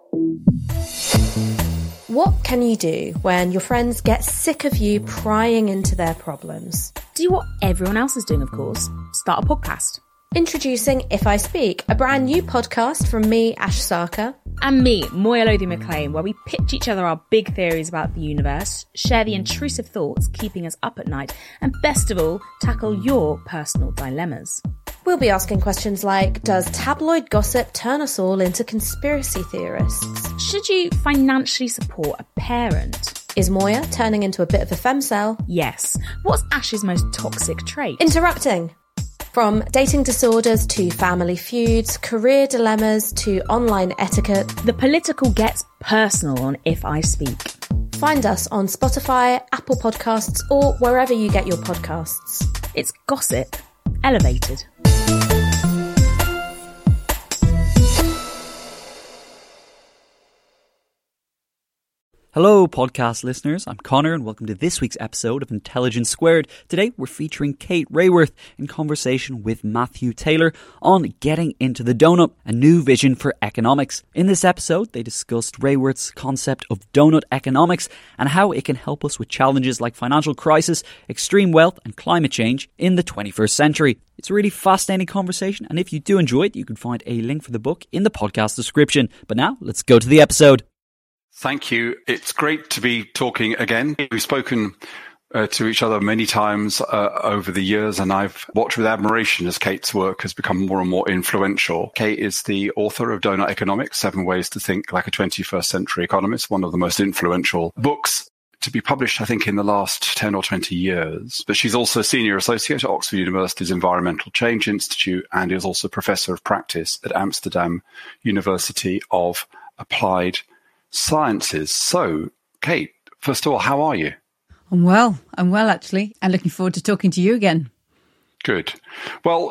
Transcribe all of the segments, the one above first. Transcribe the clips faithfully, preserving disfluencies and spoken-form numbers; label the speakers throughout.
Speaker 1: What can you do when your friends get sick of you prying into their problems?
Speaker 2: Do what everyone else is doing, of course. Start a podcast.
Speaker 1: Introducing If I Speak, a brand new podcast from me, Ash Sarkar.
Speaker 2: And me, Moya Lothian-McLean, where we pitch each other our big theories about the universe, share the intrusive thoughts keeping us up at night, and best of all, tackle your personal dilemmas.
Speaker 1: We'll be asking questions like, does tabloid gossip turn us all into conspiracy theorists?
Speaker 2: Should you financially support a parent?
Speaker 1: Is Moya turning into a bit of a femcel?
Speaker 2: Yes. What's Ash's most toxic trait?
Speaker 1: Interrupting. From dating disorders to family feuds, career dilemmas to online etiquette.
Speaker 2: The political gets personal on If I Speak.
Speaker 1: Find us on Spotify, Apple Podcasts, or wherever you get your podcasts.
Speaker 2: It's gossip elevated.
Speaker 3: Hello, podcast listeners. I'm Connor, and welcome to this week's episode of Intelligence Squared. Today, we're featuring Kate Raworth in conversation with Matthew Taylor on Getting into the Donut, a new vision for economics. In this episode, they discussed Raworth's concept of donut economics and how it can help us with challenges like financial crisis, extreme wealth, and climate change in the twenty-first century. It's a really fascinating conversation, and if you do enjoy it, you can find a link for the book in the podcast description. But now, let's go to the episode.
Speaker 4: Thank you. It's great to be talking again. We've spoken uh, to each other many times uh, over the years, and I've watched with admiration as Kate's work has become more and more influential. Kate is the author of Donut Economics, Seven Ways to Think Like a twenty-first Century Economist, one of the most influential books to be published, I think, in the last ten or twenty years. But she's also a senior associate at Oxford University's Environmental Change Institute and is also professor of practice at Amsterdam University of Applied Sciences. So, Kate, first of all, how are you?
Speaker 5: I'm well. I'm well, actually, and looking forward to talking to you again.
Speaker 4: Good. Well,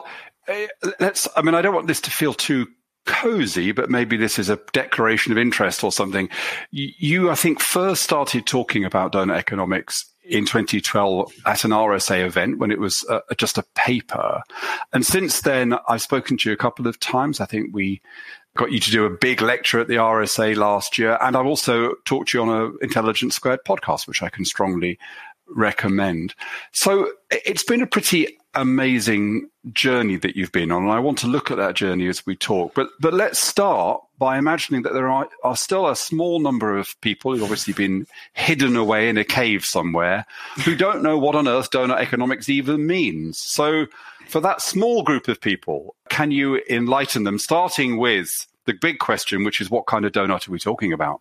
Speaker 4: let's, I mean, I don't want this to feel too cozy, but maybe this is a declaration of interest or something. You, I think, first started talking about donut economics in twenty twelve at an R S A event when it was uh, just a paper. And since then, I've spoken to you a couple of times. I think we got you to do a big lecture at the R S A last year. And I've also talked to you on a Intelligence Squared podcast, which I can strongly recommend. So it's been a pretty amazing journey that you've been on. And I want to look at that journey as we talk. But but let's start by imagining that there are, are still a small number of people who've obviously been hidden away in a cave somewhere who don't know what on earth donut economics even means. So for that small group of people, can you enlighten them, starting with the big question, which is what kind of donut are we talking about?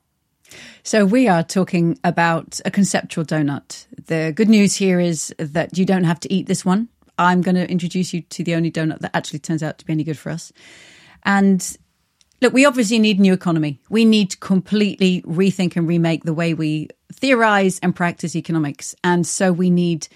Speaker 5: So we are talking about a conceptual donut. The good news here is that you don't have to eat this one. I'm going to introduce you to the only donut that actually turns out to be any good for us. And look, we obviously need a new economy. We need to completely rethink and remake the way we theorize and practice economics. And so we need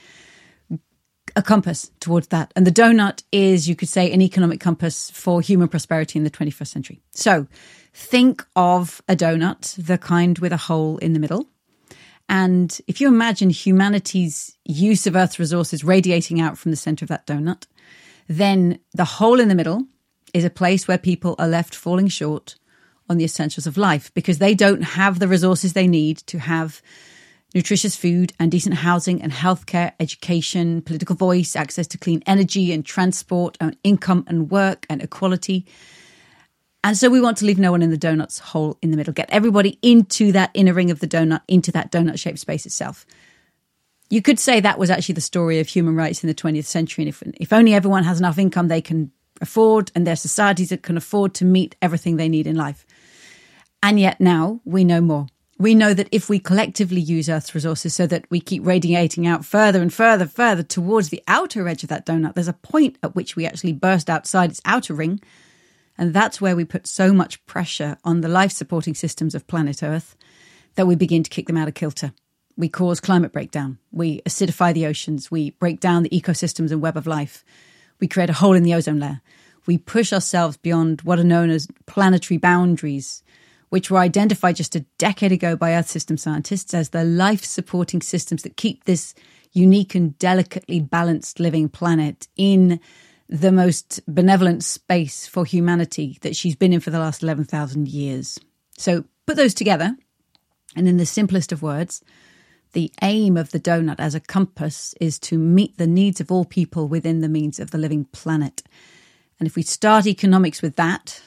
Speaker 5: a compass towards that. And the donut is, you could say, an economic compass for human prosperity in the twenty-first century. So think of a donut, the kind with a hole in the middle. And if you imagine humanity's use of Earth's resources radiating out from the center of that donut, then the hole in the middle is a place where people are left falling short on the essentials of life because they don't have the resources they need to have nutritious food and decent housing and healthcare, education, political voice, access to clean energy and transport, and income and work and equality. And so we want to leave no one in the donut's hole in the middle, get everybody into that inner ring of the donut, into that donut-shaped space itself. You could say that was actually the story of human rights in the twentieth century. And if, if only everyone has enough income they can afford and their societies that can afford to meet everything they need in life. And yet now we know more. We know that if we collectively use Earth's resources so that we keep radiating out further and further, further towards the outer edge of that donut, there's a point at which we actually burst outside its outer ring. And that's where we put so much pressure on the life-supporting systems of planet Earth that we begin to kick them out of kilter. We cause climate breakdown. We acidify the oceans. We break down the ecosystems and web of life. We create a hole in the ozone layer. We push ourselves beyond what are known as planetary boundaries, which were identified just a decade ago by Earth system scientists as the life-supporting systems that keep this unique and delicately balanced living planet in the most benevolent space for humanity that she's been in for the last eleven thousand years. So put those together, and in the simplest of words, the aim of the donut as a compass is to meet the needs of all people within the means of the living planet. And if we start economics with that,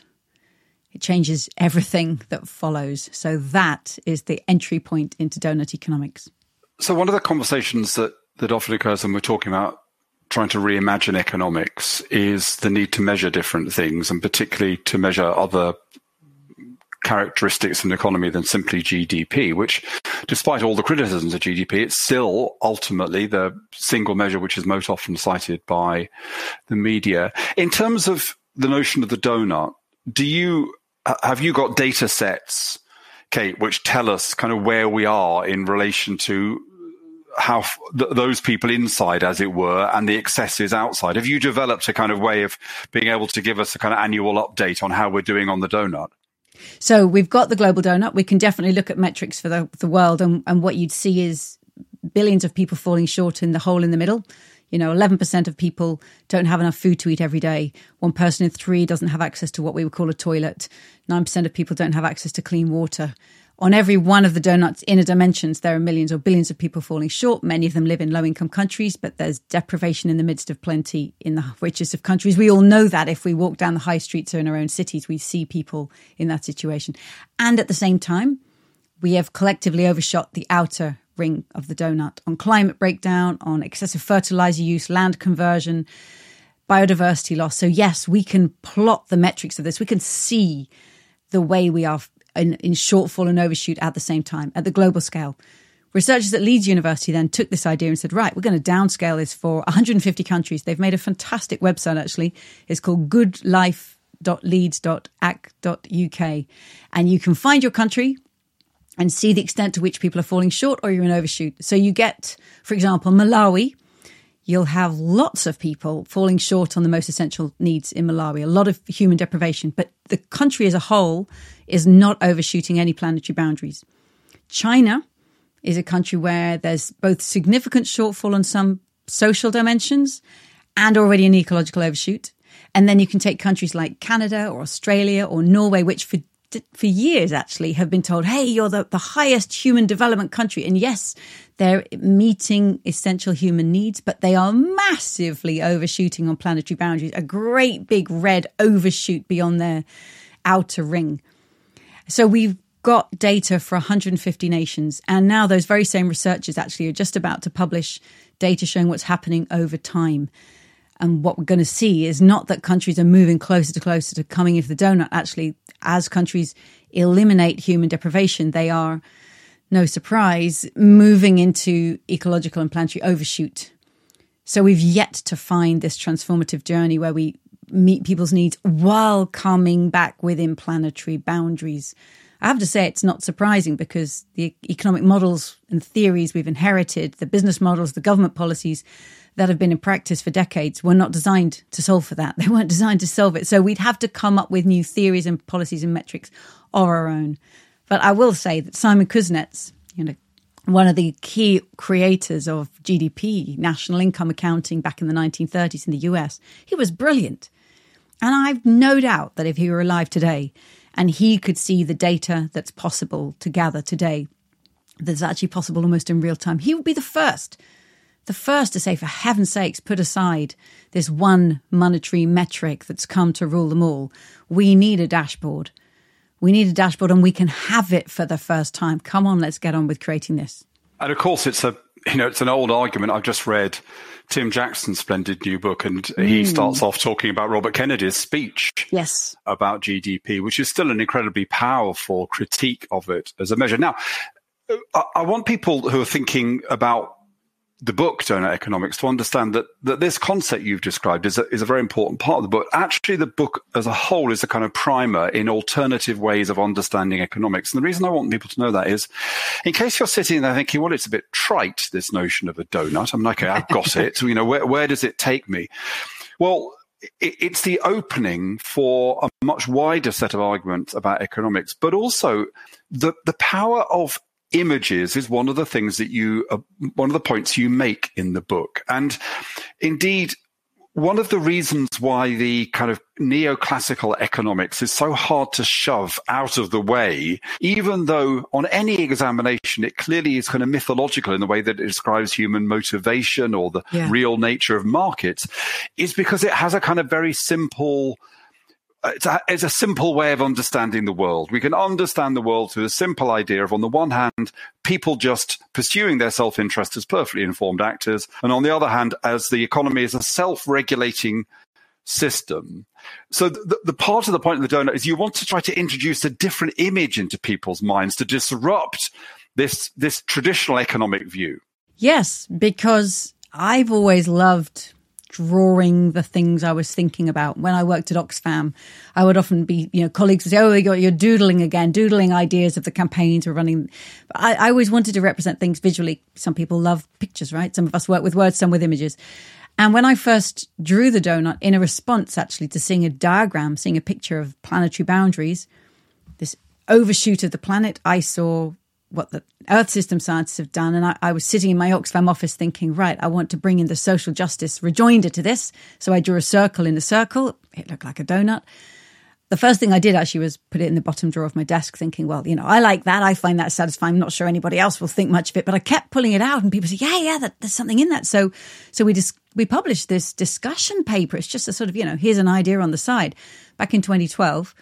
Speaker 5: it changes everything that follows. So that is the entry point into donut economics.
Speaker 4: So one of the conversations that, that often occurs when we're talking about trying to reimagine economics is the need to measure different things, and particularly to measure other characteristics of an economy than simply G D P, which, despite all the criticisms of G D P, it's still ultimately the single measure which is most often cited by the media. In terms of the notion of the donut, do you have you got data sets, Kate, which tell us kind of where we are in relation to how th- those people inside, as it were, and the excesses outside? Have you developed a kind of way of being able to give us a kind of annual update on how we're doing on the donut?
Speaker 5: So we've got the global donut. We can definitely look at metrics for the, the world. And, and what you'd see is billions of people falling short in the hole in the middle. You know, eleven percent of people don't have enough food to eat every day. One person in three doesn't have access to what we would call a toilet. nine percent of people don't have access to clean water. On every one of the donut's inner dimensions, there are millions or billions of people falling short. Many of them live in low-income countries, but there's deprivation in the midst of plenty in the richest of countries. We all know that if we walk down the high streets or in our own cities, we see people in that situation. And at the same time, we have collectively overshot the outer ring of the donut on climate breakdown, on excessive fertilizer use, land conversion, biodiversity loss. So yes, we can plot the metrics of this. We can see the way we are In, in shortfall and overshoot at the same time, at the global scale. Researchers at Leeds University then took this idea and said, right, we're going to downscale this for one hundred fifty countries. They've made a fantastic website, actually. It's called good life dot leeds dot a c dot u k. And you can find your country and see the extent to which people are falling short or you're in overshoot. So you get, for example, Malawi. You'll have lots of people falling short on the most essential needs in Malawi, a lot of human deprivation, but the country as a whole is not overshooting any planetary boundaries. China is a country where there's both significant shortfall on some social dimensions and already an ecological overshoot. And then you can take countries like Canada or Australia or Norway, which for for years actually have been told, hey, you're the, the highest human development country. And yes, they're meeting essential human needs, but they are massively overshooting on planetary boundaries, a great big red overshoot beyond their outer ring. So we've got data for one hundred fifty nations. And now those very same researchers actually are just about to publish data showing what's happening over time. And what we're going to see is not that countries are moving closer to closer to coming into the donut. Actually, as countries eliminate human deprivation, they are, no surprise, moving into ecological and planetary overshoot. So we've yet to find this transformative journey where we meet people's needs while coming back within planetary boundaries. I have to say it's not surprising because the economic models and theories we've inherited, the business models, the government policies that have been in practice for decades were not designed to solve for that. They weren't designed to solve it. So we'd have to come up with new theories and policies and metrics of our own. But I will say that Simon Kuznets, you know, one of the key creators of G D P, national income accounting back in the nineteen thirties in the U S, he was brilliant. And I've no doubt that if he were alive today and he could see the data that's possible to gather today, that's actually possible almost in real time, he would be the first The first to say, for heaven's sakes, put aside this one monetary metric that's come to rule them all. We need a dashboard. We need a dashboard and we can have it for the first time. Come on, let's get on with creating this.
Speaker 4: And of course, it's a you know it's an old argument. I've just read Tim Jackson's splendid new book, and mm. he starts off talking about Robert Kennedy's speech
Speaker 5: yes.
Speaker 4: about G D P, which is still an incredibly powerful critique of it as a measure. Now, I, I want people who are thinking about the book, Donut Economics, to understand that, that this concept you've described is a, is a very important part of the book. Actually, the book as a whole is a kind of primer in alternative ways of understanding economics. And the reason I want people to know that is, in case you're sitting there thinking, well, it's a bit trite, this notion of a donut. I'm like, okay, I've got it. You know, where, where does it take me? Well, it, it's the opening for a much wider set of arguments about economics, but also the, the power of images is one of the things that you, uh, one of the points you make in the book. And indeed, one of the reasons why the kind of neoclassical economics is so hard to shove out of the way, even though on any examination it clearly is kind of mythological in the way that it describes human motivation or the yeah. real nature of markets, is because it has a kind of very simple It's a, it's a simple way of understanding the world. We can understand the world through a simple idea of, on the one hand, people just pursuing their self-interest as perfectly informed actors, and on the other hand, as the economy is a self-regulating system. So the, the part of the point of the donut is you want to try to introduce a different image into people's minds to disrupt this, this traditional economic view.
Speaker 5: Yes, because I've always loved drawing the things I was thinking about. When I worked at Oxfam, I would often be, you know, colleagues would say, oh, you're doodling again, doodling ideas of the campaigns we're running. I, I always wanted to represent things visually. Some people love pictures, right? Some of us work with words, some with images. And when I first drew the donut in a response actually to seeing a diagram, seeing a picture of planetary boundaries, this overshoot of the planet, I saw what the Earth system scientists have done. And I, I was sitting in my Oxfam office thinking, right, I want to bring in the social justice rejoinder to this. So I drew a circle in a circle. It looked like a donut. The first thing I did actually was put it in the bottom drawer of my desk thinking, well, you know, I like that. I find that satisfying. I'm not sure anybody else will think much of it, but I kept pulling it out and people say, yeah, yeah, that, there's something in that. So, so we just, we published this discussion paper. It's just a sort of, you know, here's an idea on the side back in twenty twelve.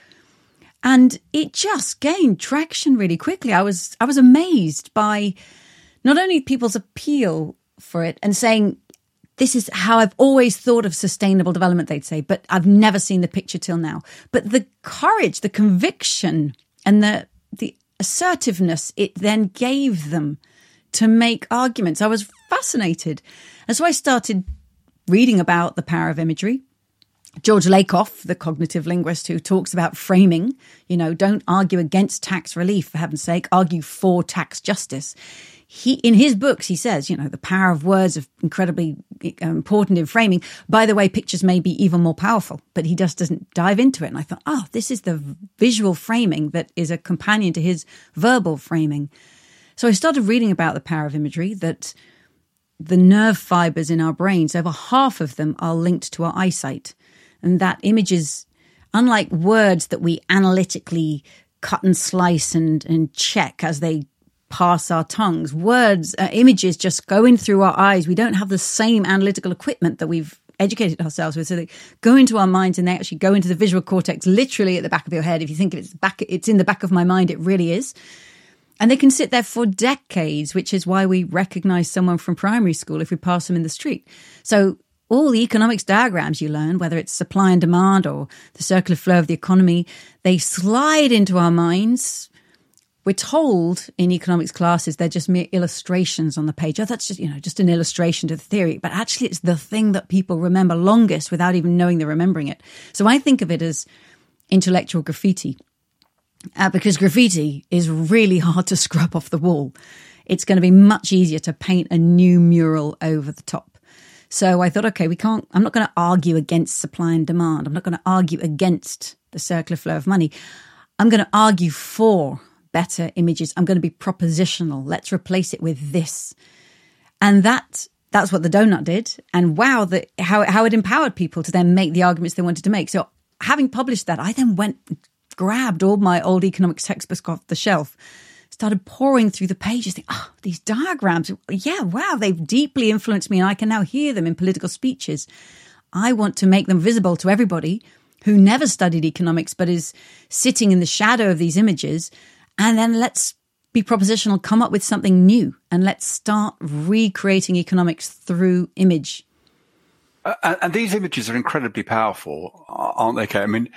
Speaker 5: And it just gained traction really quickly. I was I was amazed by not only people's appeal for it and saying, this is how I've always thought of sustainable development, they'd say, but I've never seen the picture till now. But the courage, the conviction, and the the assertiveness it then gave them to make arguments. I was fascinated. And so I started reading about the power of imagery. George Lakoff, the cognitive linguist who talks about framing, you know, don't argue against tax relief, for heaven's sake, argue for tax justice. He, in his books, he says, you know, the power of words is incredibly important in framing. By the way, pictures may be even more powerful, but he just doesn't dive into it. And I thought, oh, this is the visual framing that is a companion to his verbal framing. So I started reading about the power of imagery, that the nerve fibers in our brains, over half of them are linked to our eyesight. And that images, unlike words that we analytically cut and slice and, and check as they pass our tongues, words, uh, images just go in through our eyes. We don't have the same analytical equipment that we've educated ourselves with. So they go into our minds and they actually go into the visual cortex, literally at the back of your head. If you think of it, it's back, it's in the back of my mind, it really is. And they can sit there for decades, which is why we recognize someone from primary school if we pass them in the street. So all the economics diagrams you learn, whether it's supply and demand or the circular flow of the economy, they slide into our minds. We're told in economics classes they're just mere illustrations on the page. Oh, that's just, you know, just an illustration to the theory. But actually it's the thing that people remember longest without even knowing they're remembering it. So I think of it as intellectual graffiti, uh, because graffiti is really hard to scrub off the wall. It's going to be much easier to paint a new mural over the top. So I thought, okay, we can't, I'm not going to argue against supply and demand. I'm not going to argue against the circular flow of money. I'm going to argue for better images. I'm going to be propositional. Let's replace it with this. And that, that's what the donut did. And wow, the, how, how it empowered people to then make the arguments they wanted to make. So having published that, I then went, grabbed all my old economics textbooks off the shelf, started pouring through the pages, think, oh, these diagrams, yeah, wow, they've deeply influenced me and I can now hear them in political speeches. I want to make them visible to everybody who never studied economics but is sitting in the shadow of these images. And then let's be propositional, come up with something new, and let's start recreating economics through image.
Speaker 4: Uh, and, and these images are incredibly powerful, aren't they, Kate? I mean,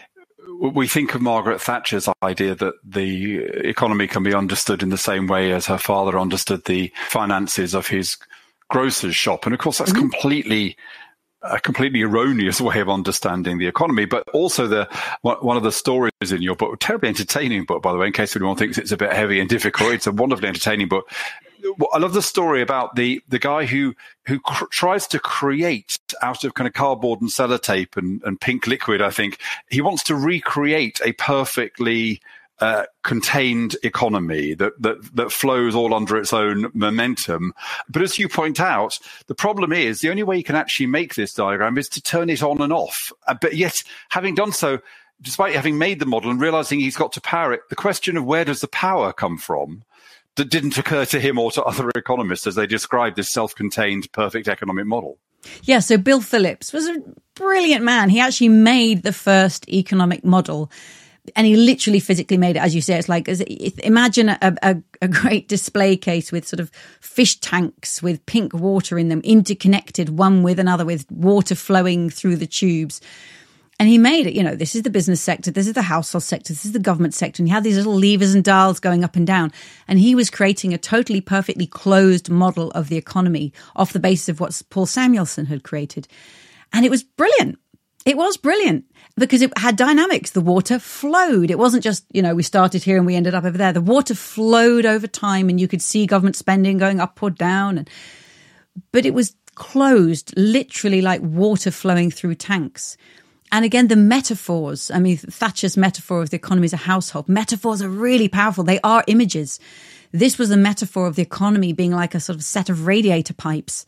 Speaker 4: we think of Margaret Thatcher's idea that the economy can be understood in the same way as her father understood the finances of his grocer's shop. And of course, that's mm-hmm. completely, a completely erroneous way of understanding the economy. But also the one of the stories in your book, a terribly entertaining book, by the way, in case anyone thinks it's a bit heavy and difficult, it's a wonderfully entertaining book. I love the story about the, the guy who who cr- tries to create out of kind of cardboard and sellotape and, and pink liquid, I think. He wants to recreate a perfectly uh, contained economy that, that, that flows all under its own momentum. But as you point out, the problem is the only way you can actually make this diagram is to turn it on and off. Uh, but yet, having done so, despite having made the model and realizing he's got to power it, the question of where does the power come from that didn't occur to him or to other economists as they described this self-contained perfect economic model.
Speaker 5: Yeah, so Bill Phillips was a brilliant man. He actually made the first economic model. And he literally physically made it, as you say. It's like, imagine a, a, a great display case with sort of fish tanks with pink water in them, interconnected one with another, with water flowing through the tubes. And he made it, you know, this is the business sector, this is the household sector, this is the government sector. And he had these little levers and dials going up and down. And he was creating a totally perfectly closed model of the economy off the basis of what Paul Samuelson had created. And it was brilliant. It was brilliant because it had dynamics. The water flowed. It wasn't just, you know, we started here and we ended up over there. The water flowed over time and you could see government spending going up or down. And, but it was closed, literally like water flowing through tanks. And again, the metaphors, I mean, Thatcher's metaphor of the economy as a household, metaphors are really powerful. They are images. This was a metaphor of the economy being like a sort of set of radiator pipes.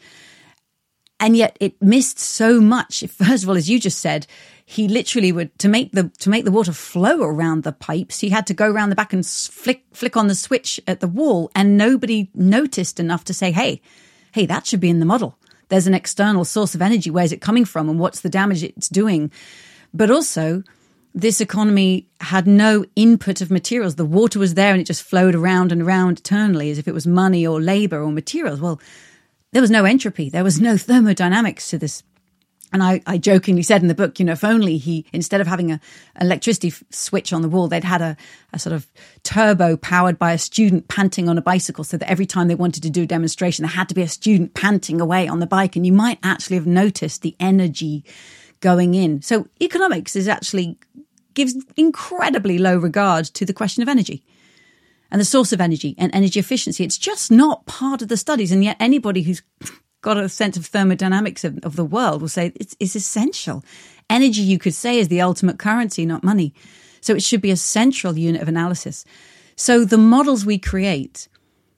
Speaker 5: And yet it missed so much. First of all, as you just said, he literally would, to make the, to make the water flow around the pipes, he had to go around the back and flick, flick on the switch at the wall. And nobody noticed enough to say, hey, hey, that should be in the model. There's an external source of energy. Where's it coming from? And what's the damage it's doing? But also, this economy had no input of materials. The water was there and it just flowed around and around eternally as if it was money or labor or materials. Well, there was no entropy. There was no thermodynamics to this. And I, I jokingly said in the book, you know, if only he, instead of having a electricity f- switch on the wall, they'd had a, a sort of turbo powered by a student panting on a bicycle so that every time they wanted to do a demonstration, there had to be a student panting away on the bike. And you might actually have noticed the energy going in. So economics is actually gives incredibly low regard to the question of energy and the source of energy and energy efficiency. It's just not part of the studies. And yet anybody who's got a sense of thermodynamics of, of the world will say it's, it's essential. Energy, you could say, is the ultimate currency, not money. So it should be a central unit of analysis. So the models we create,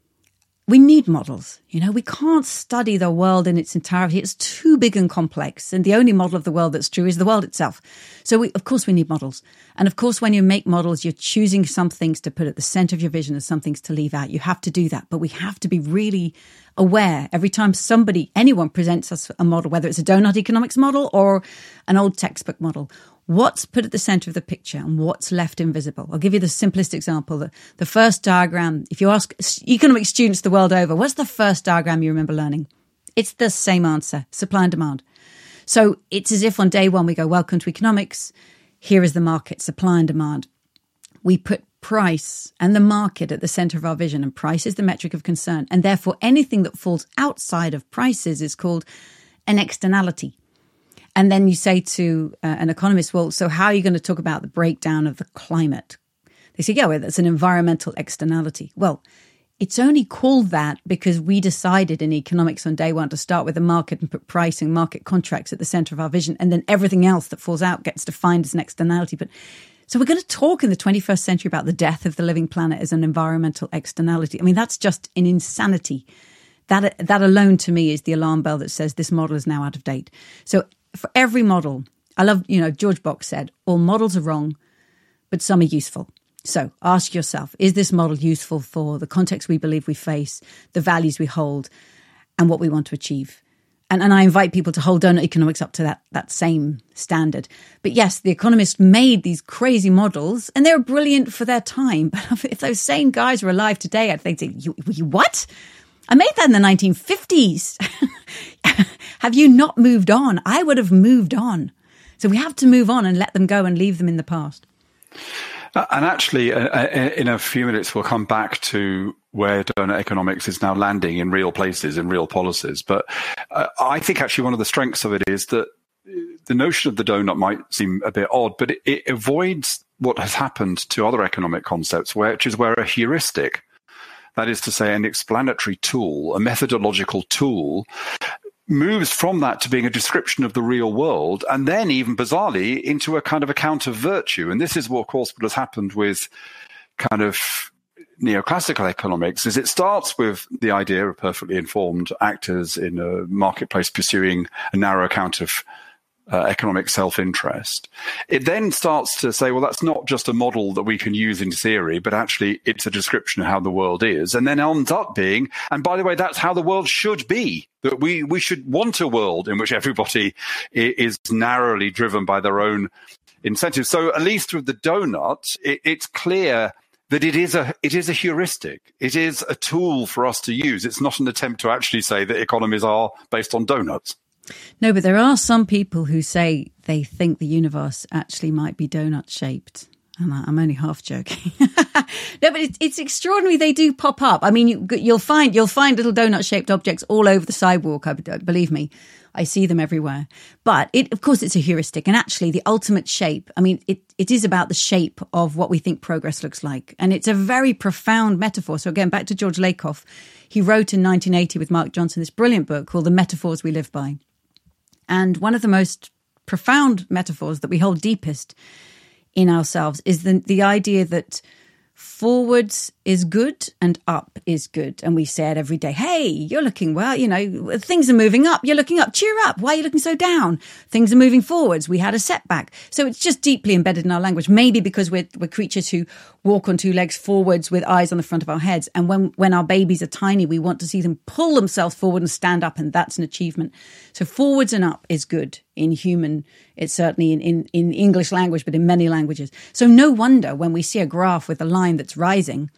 Speaker 5: we need models. You know, we can't study the world in its entirety. It's too big and complex. And the only model of the world that's true is the world itself. So we, of course, we need models. And of course, when you make models, you're choosing some things to put at the center of your vision and some things to leave out. You have to do that. But we have to be really aware every time somebody, anyone presents us a model, whether it's a donut economics model or an old textbook model, what's put at the center of the picture and what's left invisible. I'll give you the simplest example. The, the first diagram, if you ask economics students the world over, what's the first diagram you remember learning? It's the same answer, supply and demand. So it's as if on day one we go, welcome to economics. Here is the market, supply and demand. We put price and the market at the center of our vision, and price is the metric of concern. And therefore anything that falls outside of prices is called an externality. And then you say to uh, an economist, well, so how are you going to talk about the breakdown of the climate? They say, yeah, well, that's an environmental externality. Well, it's only called that because we decided in economics on day one to start with the market and put price and market contracts at the center of our vision. And then everything else that falls out gets defined as an externality. But so we're going to talk in the twenty-first century about the death of the living planet as an environmental externality. I mean, that's just an insanity. That, that alone to me is the alarm bell that says this model is now out of date. So for every model, I love, you know, George Box said, all models are wrong, but some are useful. So ask yourself, is this model useful for the context we believe we face, the values we hold, and what we want to achieve? And, and I invite people to hold donut economics up to that, that same standard. But yes, the economists made these crazy models and they were brilliant for their time. But if those same guys were alive today, I'd think, you, you what? I made that in the nineteen fifties. Have you not moved on? I would have moved on. So we have to move on and let them go and leave them in the past.
Speaker 4: Uh, and actually, uh, in a few minutes, we'll come back to where donut economics is now landing in real places, in real policies. But uh, I think actually one of the strengths of it is that the notion of the donut might seem a bit odd, but it, it avoids what has happened to other economic concepts, which is where a heuristic, that is to say, an explanatory tool, a methodological tool, moves from that to being a description of the real world, and then even bizarrely into a kind of account of virtue. And this is what, of course, what has happened with kind of neoclassical economics is it starts with the idea of perfectly informed actors in a marketplace pursuing a narrow account of uh, economic self-interest. It then starts to say, well, that's not just a model that we can use in theory, but actually it's a description of how the world is, and then ends up being, and by the way, that's how the world should be, that we, we should want a world in which everybody is narrowly driven by their own incentives. So at least with the donut, it, it's clear that it is a it is a heuristic. It is a tool for us to use. It's not an attempt to actually say that economies are based on donuts.
Speaker 5: No, but there are some people who say they think the universe actually might be donut shaped. And I'm only half joking. No, but it's, it's extraordinary. They do pop up. I mean, you, you'll find you'll find little donut shaped objects all over the sidewalk. I, believe me, I see them everywhere. But it, of course, it's a heuristic. And actually, the ultimate shape, I mean, it, it is about the shape of what we think progress looks like. And it's a very profound metaphor. So again, back to George Lakoff. He wrote in nineteen eighty with Mark Johnson this brilliant book called The Metaphors We Live By. And one of the most profound metaphors that we hold deepest in ourselves is the, the idea that forwards is good and up is good. And we say it every day. Hey, you're looking well, you know, things are moving up. You're looking up. Cheer up. Why are you looking so down? Things are moving forwards. We had a setback. So it's just deeply embedded in our language, maybe because we're, we're creatures who walk on two legs forwards with eyes on the front of our heads. And when, when our babies are tiny, we want to see them pull themselves forward and stand up. And that's an achievement. So forwards and up is good in human. It's certainly in, in, in English language, but in many languages. So no wonder when we see a graph with a line that's rising,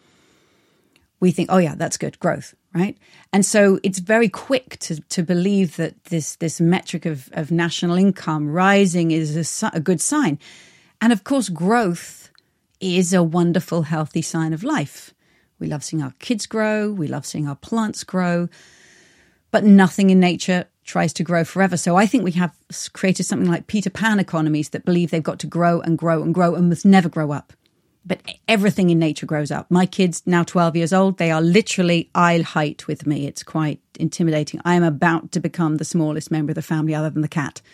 Speaker 5: we think, oh yeah, that's good, growth, right? And so it's very quick to, to believe that this, this metric of, of national income rising is a, a good sign. And of course, growth is a wonderful, healthy sign of life. We love seeing our kids grow. We love seeing our plants grow. But nothing in nature tries to grow forever. So I think we have created something like Peter Pan economies that believe they've got to grow and grow and grow and must never grow up. But everything in nature grows up. My kids, now twelve years old, they are literally eye height with me. It's quite intimidating. I am about to become the smallest member of the family other than the cat.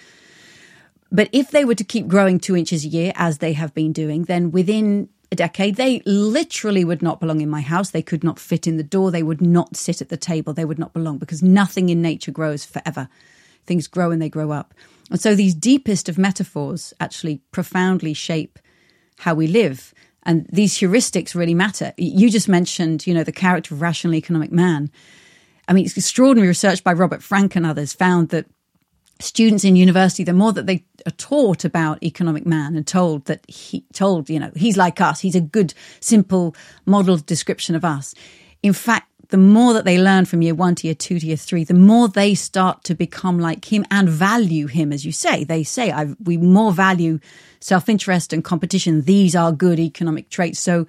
Speaker 5: But if they were to keep growing two inches a year, as they have been doing, then within a decade, they literally would not belong in my house. They could not fit in the door. They would not sit at the table. They would not belong because nothing in nature grows forever. Things grow and they grow up. And so these deepest of metaphors actually profoundly shape how we live. And these heuristics really matter. You just mentioned, you know, the character of Rational Economic Man. I mean, it's extraordinary research by Robert Frank and others found that students in university, the more that they are taught about economic man and told that he told, you know, he's like us, he's a good, simple model description of us. In fact, the more that they learn from year one to year two to year three, the more they start to become like him and value him, as you say. They say, I, we more value self-interest and competition. These are good economic traits. So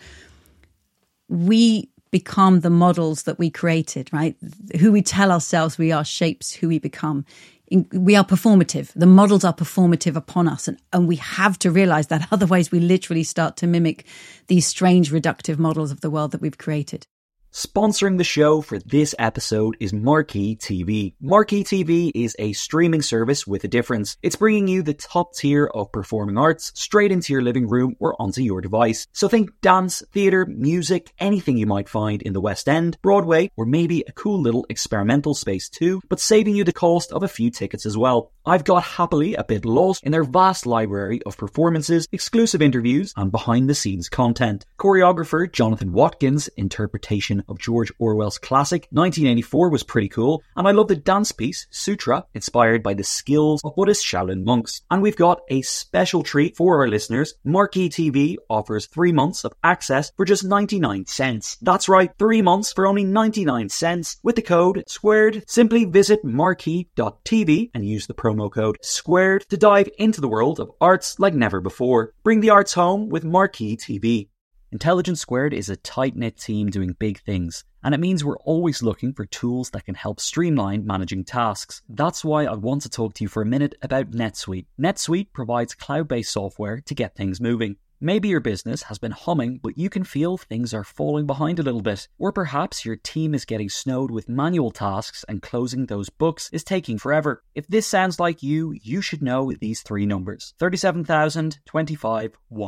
Speaker 5: we become the models that we created, right? Who we tell ourselves we are shapes who we become. We are performative. The models are performative upon us. And, and we have to realize that. Otherwise, we literally start to mimic these strange reductive models of the world that we've created.
Speaker 3: Sponsoring the show for this episode is Marquee T V. Marquee T V is a streaming service with a difference. It's bringing you the top tier of performing arts straight into your living room or onto your device. So think dance, theatre, music, anything you might find in the West End, Broadway, or maybe a cool little experimental space too, but saving you the cost of a few tickets as well. I've got happily a bit lost in their vast library of performances, exclusive interviews, and behind-the-scenes content. Choreographer Jonathan Watkins' interpretation of George Orwell's classic nineteen eighty-four was pretty cool, and I love the dance piece Sutra, inspired by the skills of Buddhist Shaolin monks. And we've got a special treat for our listeners. Marquee T V offers three months of access for just ninety-nine cents. That's right, three months for only ninety-nine cents with the code SQUARED. Simply visit marquee dot t v and use the promo code SQUARED to dive into the world of arts like never before. Bring the arts home with Marquee T V. Intelligence Squared is a tight-knit team doing big things, and it means we're always looking for tools that can help streamline managing tasks. That's why I want to talk to you for a minute about NetSuite. NetSuite provides cloud-based software to get things moving. Maybe your business has been humming, but you can feel things are falling behind a little bit. Or perhaps your team is getting snowed with manual tasks and closing those books is taking forever. If this sounds like you, you should know these three numbers. thirty-seven thousand, twenty-five, one.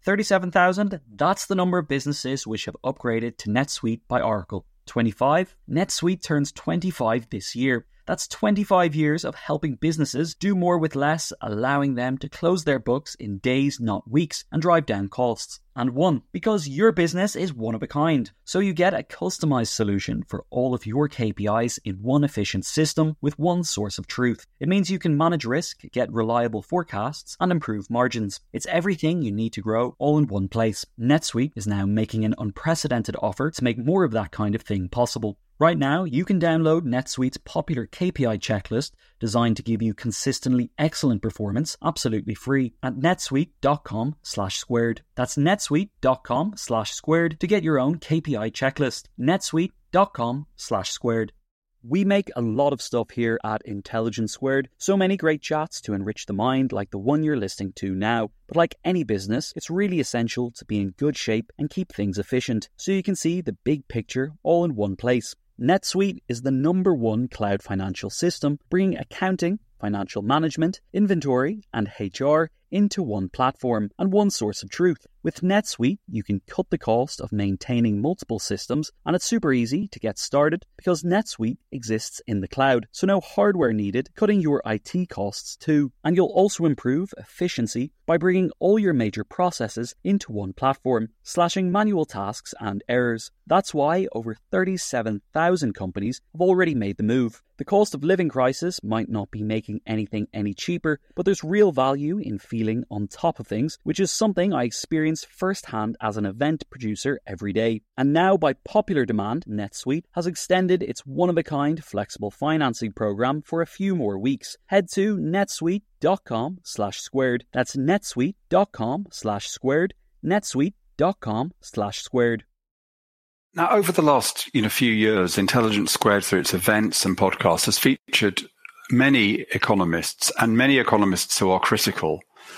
Speaker 3: thirty-seven thousand, that's the number of businesses which have upgraded to NetSuite by Oracle. twenty-five, NetSuite turns twenty-five this year. That's twenty-five years of helping businesses do more with less, allowing them to close their books in days, not weeks, and drive down costs. And one, because your business is one of a kind. So you get a customized solution for all of your K P Is in one efficient system with one source of truth. It means you can manage risk, get reliable forecasts, and improve margins. It's everything you need to grow all in one place. NetSuite is now making an unprecedented offer to make more of that kind of thing possible. Right now, you can download NetSuite's popular K P I checklist designed to give you consistently excellent performance absolutely free at netsuite.com slash squared. That's netsuite.com slash squared to get your own K P I checklist. netsuite.com slash squared. We make a lot of stuff here at Intelligence Squared. So many great chats to enrich the mind like the one you're listening to now. But like any business, it's really essential to be in good shape and keep things efficient so you can see the big picture all in one place. NetSuite is the number one cloud financial system, bringing accounting, financial management, inventory, and H R into one platform and one source of truth. With NetSuite, you can cut the cost of maintaining multiple systems, and it's super easy to get started because NetSuite exists in the cloud, so no hardware needed, cutting your I T costs too. And you'll also improve efficiency by bringing all your major processes into one platform, slashing manual tasks and errors. That's why over thirty-seven thousand companies have already made the move. The cost of living crisis might not be making anything any cheaper, but there's real value in feeling on top of things, which is something I experience firsthand as an event producer every day. And now, by popular demand, NetSuite has extended its one-of-a-kind flexible financing program for a few more weeks. Head to netsuite.com slash squared. That's netsuite.com slash squared. netsuite.com slash squared.
Speaker 4: Now, over the last you know few years, Intelligence Squared, through its events and podcasts, has featured many economists and many economists who are critical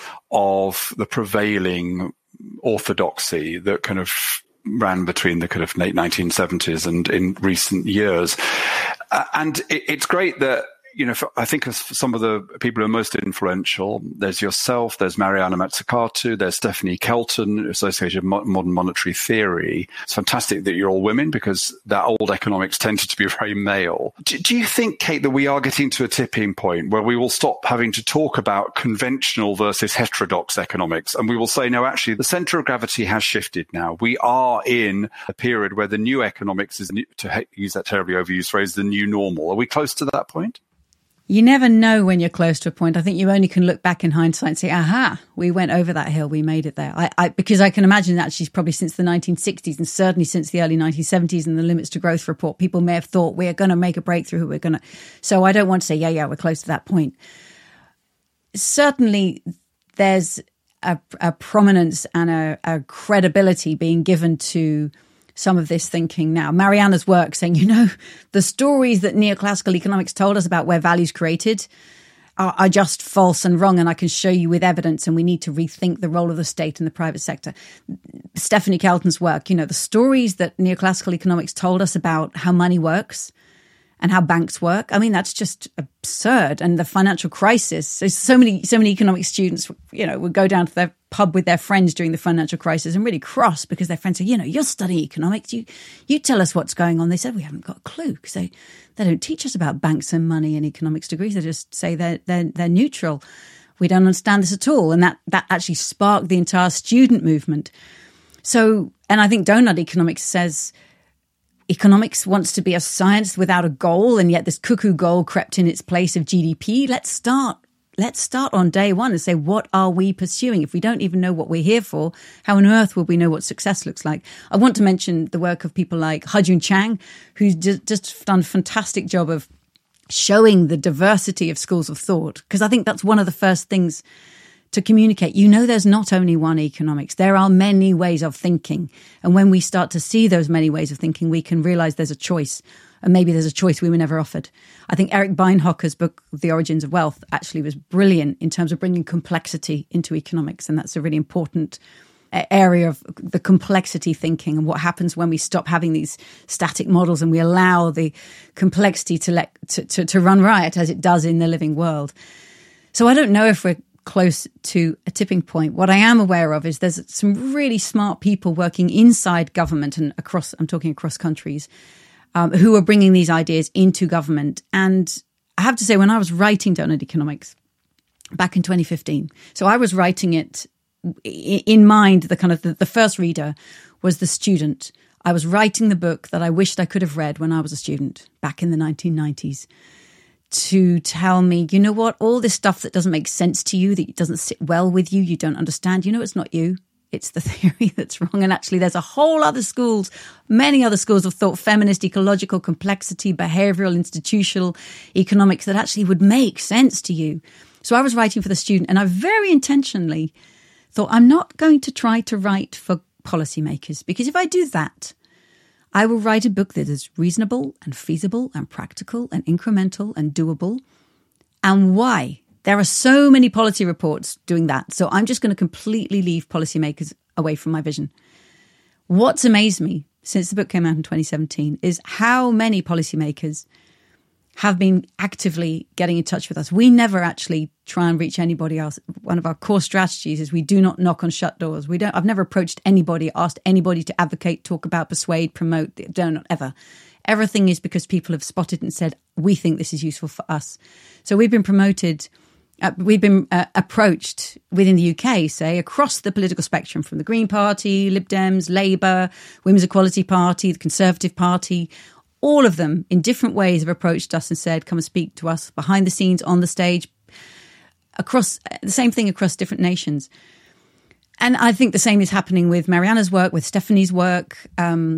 Speaker 4: of the prevailing orthodoxy that kind of ran between the kind of late nineteen seventies and in recent years. Uh, and it, it's great that, you know, for, I think of some of the people who are most influential, there's yourself, there's Mariana Mazzucato, there's Stephanie Kelton, associated with modern monetary theory. It's fantastic that you're all women because that old economics tended to be very male. Do, do you think, Kate, that we are getting to a tipping point where we will stop having to talk about conventional versus heterodox economics and we will say, no, actually, the center of gravity has shifted now. We are in a period where the new economics is, to use that terribly overused phrase, the new normal. Are we close to that point?
Speaker 5: You never know when you're close to a point. I think you only can look back in hindsight and say, aha, we went over that hill, we made it there. I, I, because I can imagine that she's probably since the nineteen sixties and certainly since the early nineteen seventies and the Limits to Growth report, people may have thought we're going to make a breakthrough. We're going to. So I don't want to say, yeah, yeah, we're close to that point. Certainly there's a, a prominence and a, a credibility being given to some of this thinking now. Mariana's work saying, you know, the stories that neoclassical economics told us about where value's created are, are just false and wrong, and I can show you with evidence, and we need to rethink the role of the state and the private sector. Stephanie Kelton's work, you know, the stories that neoclassical economics told us about how money works and how banks work, I mean, that's just absurd. And the financial crisis, so, so many so many economics students, you know, would go down to their pub with their friends during the financial crisis and really cross because their friends say, you know, you're studying economics, you you tell us what's going on. They said, we haven't got a clue because they, they don't teach us about banks and money and economics degrees. They just say they're, they're, they're neutral. We don't understand this at all. And that, that actually sparked the entire student movement. So, and I think Donut Economics says, economics wants to be a science without a goal, and yet this cuckoo goal crept in its place of G D P. Let's start. Let's start on day one and say, what are we pursuing? If we don't even know what we're here for, how on earth will we know what success looks like? I want to mention the work of people like Hajun Chang, who's just done a fantastic job of showing the diversity of schools of thought, because I think that's one of the first things to communicate. You know, there's not only one economics. There are many ways of thinking. And when we start to see those many ways of thinking, we can realize there's a choice. And maybe there's a choice we were never offered. I think Eric Beinhocker's book, The Origins of Wealth, actually was brilliant in terms of bringing complexity into economics. And that's a really important area of the complexity thinking and what happens when we stop having these static models and we allow the complexity to let to, to, to run riot as it does in the living world. So I don't know if we're close to a tipping point. What I am aware of is there's some really smart people working inside government and across, I'm talking across countries, um, who are bringing these ideas into government. And I have to say, when I was writing Donut Economics back in twenty fifteen, so I was writing it in mind, the kind of the, the first reader was the student. I was writing the book that I wished I could have read when I was a student back in the nineteen nineties. To tell me, you know what, all this stuff that doesn't make sense to you, that doesn't sit well with you, you don't understand, you know, it's not you, it's the theory that's wrong. And actually there's a whole other schools, many other schools of thought, feminist, ecological, complexity, behavioral, institutional economics, that actually would make sense to you. So I was writing for the student, and I very intentionally thought, I'm not going to try to write for policymakers, because if I do that, I will write a book that is reasonable and feasible and practical and incremental and doable. And why? There are so many policy reports doing that. So I'm just going to completely leave policymakers away from my vision. What's amazed me since the book came out in twenty seventeen is how many policymakers have been actively getting in touch with us. We never actually try and reach anybody else. One of our core strategies is we do not knock on shut doors. We don't. I've never approached anybody, asked anybody to advocate, talk about, persuade, promote the donut ever. Everything is because people have spotted and said, we think this is useful for us. So we've been promoted, uh, we've been uh, approached within the U K, say, across the political spectrum, from the Green Party, Lib Dems, Labour, Women's Equality Party, the Conservative Party. All of them in different ways have approached us and said, come and speak to us behind the scenes, on the stage, across the same thing across different nations. And I think the same is happening with Mariana's work, with Stephanie's work, um,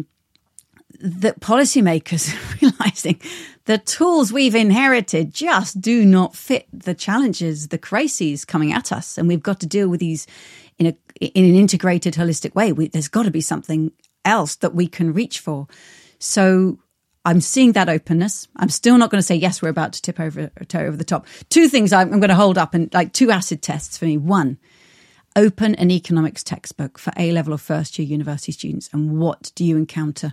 Speaker 5: that policymakers are realizing the tools we've inherited just do not fit the challenges, the crises coming at us. And we've got to deal with these in a in an integrated, holistic way. We, there's got to be something else that we can reach for. So I'm seeing that openness. I'm still not going to say, yes, we're about to tip over, toe over the top. Two things I'm, I'm going to hold up, and like two acid tests for me. One, open an economics textbook for A-level or first-year university students, and what do you encounter?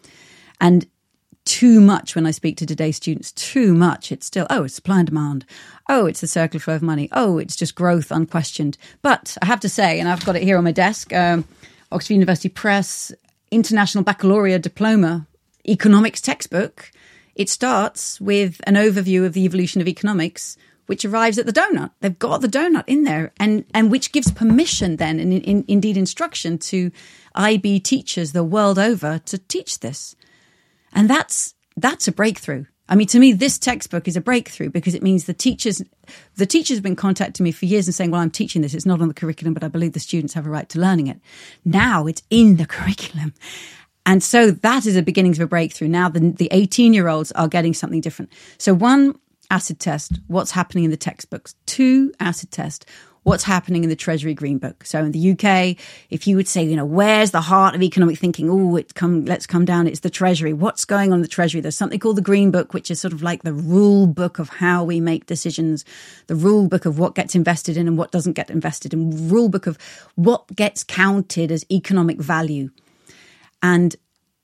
Speaker 5: And too much when I speak to today's students, too much. It's still, oh, it's supply and demand. Oh, it's the circular flow of money. Oh, it's just growth unquestioned. But I have to say, and I've got it here on my desk, um, Oxford University Press, International Baccalaureate Diploma Economics textbook. It starts with an overview of the evolution of economics, which arrives at the donut. They've got the donut in there, and, and which gives permission then, and in, in, indeed instruction, to I B teachers the world over to teach this. And that's that's a breakthrough. I mean, to me, this textbook is a breakthrough, because it means the teachers, the teachers have been contacting me for years and saying, well, I'm teaching this. It's not on the curriculum, but I believe the students have a right to learning it. Now it's in the curriculum. And so that is the beginnings of a breakthrough. Now the, the eighteen-year-olds are getting something different. So one, acid test, what's happening in the textbooks. Two, acid test, what's happening in the Treasury Green Book. So in the U K, if you would say, you know, where's the heart of economic thinking? Oh, it come, let's come down. It's the Treasury. What's going on in the Treasury? There's something called the Green Book, which is sort of like the rule book of how we make decisions, the rule book of what gets invested in and what doesn't get invested in, rule book of what gets counted as economic value. And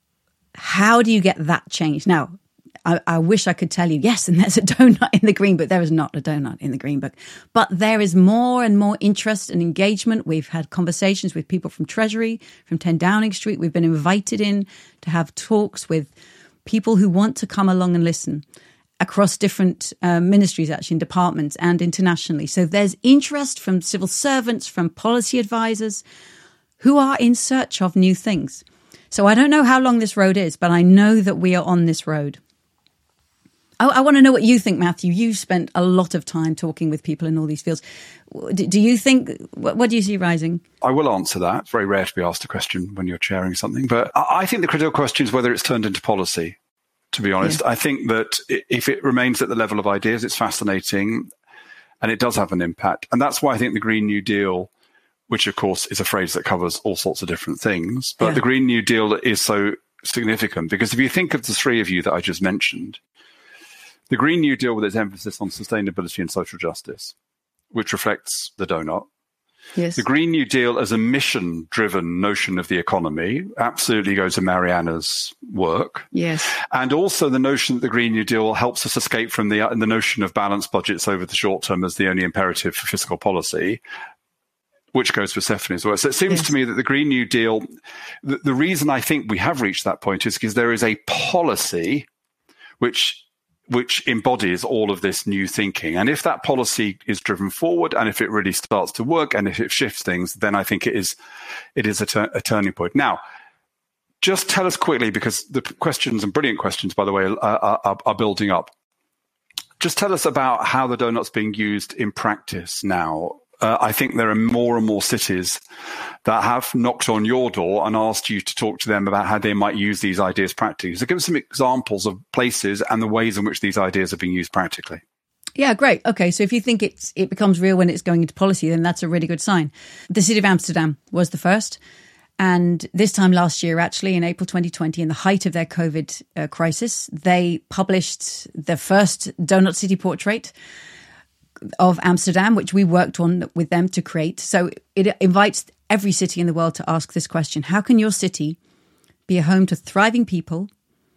Speaker 5: how do you get that change? Now, I, I wish I could tell you, yes, and there's a donut in the Green Book. There is not a donut in the Green Book. But there is more and more interest and engagement. We've had conversations with people from Treasury, from ten Downing Street. We've been invited in to have talks with people who want to come along and listen across different uh, ministries, actually, and departments, and internationally. So there's interest from civil servants, from policy advisors, who are in search of new things. So I don't know how long this road is, but I know that we are on this road. I, I want to know what you think, Matthew. You've spent a lot of time talking with people in all these fields. Do, do you think, what, what do you see rising?
Speaker 4: I will answer that. It's very rare to be asked a question when you're chairing something. But I think the critical question is whether it's turned into policy, to be honest. Yeah. I think that if it remains at the level of ideas, it's fascinating and it does have an impact. And that's why I think the Green New Deal, which, of course, is a phrase that covers all sorts of different things. But yeah. The Green New Deal is so significant because if you think of the three of you that I just mentioned, the Green New Deal with its emphasis on sustainability and social justice, which reflects the donut,
Speaker 5: Yes.
Speaker 4: The Green New Deal as a mission-driven notion of the economy absolutely goes to Mariana's work.
Speaker 5: Yes.
Speaker 4: And also the notion that the Green New Deal helps us escape from the, the notion of balanced budgets over the short term as the only imperative for fiscal policy, which goes for Stephanie's work. So it seems yes. to me that the Green New Deal, the, the reason I think we have reached that point is because there is a policy which which embodies all of this new thinking. And if that policy is driven forward, and if it really starts to work, and if it shifts things, then I think it is it is a, tur- a turning point. Now, just tell us quickly, because the questions, and brilliant questions, by the way, are, are, are building up. Just tell us about how the donut's being used in practice now. Uh, I think there are more and more cities that have knocked on your door and asked you to talk to them about how they might use these ideas practically. So give us some examples of places and the ways in which these ideas are being used practically.
Speaker 5: Yeah, great. Okay, so if you think it's it becomes real when it's going into policy, then that's a really good sign. The City of Amsterdam was the first. And this time last year, actually, in April twenty twenty, in the height of their COVID uh, crisis, they published the first Donut City portrait of Amsterdam, which we worked on with them to create. So it invites every city in the world to ask this question: how can your city be a home to thriving people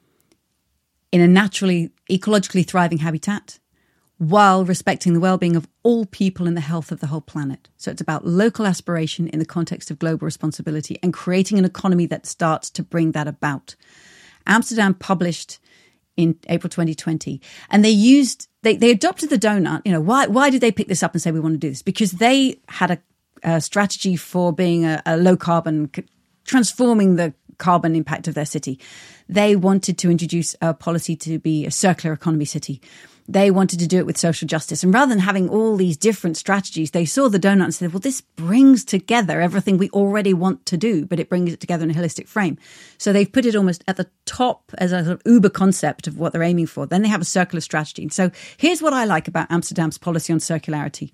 Speaker 5: in a naturally, ecologically thriving habitat while respecting the well-being of all people and the health of the whole planet? So it's about local aspiration in the context of global responsibility and creating an economy that starts to bring that about. Amsterdam published in April twenty twenty, and they used They they adopted the donut. You know, why why did they pick this up and say we want to do this? Because they had a, a strategy for being a, a low carbon, transforming the carbon impact of their city. They wanted to introduce a policy to be a circular economy city. They wanted to do it with social justice. And rather than having all these different strategies, they saw the donut and said, well, this brings together everything we already want to do, but it brings it together in a holistic frame. So they've put it almost at the top as a sort of uber concept of what they're aiming for. Then they have a circular strategy. And so here's what I like about Amsterdam's policy on circularity.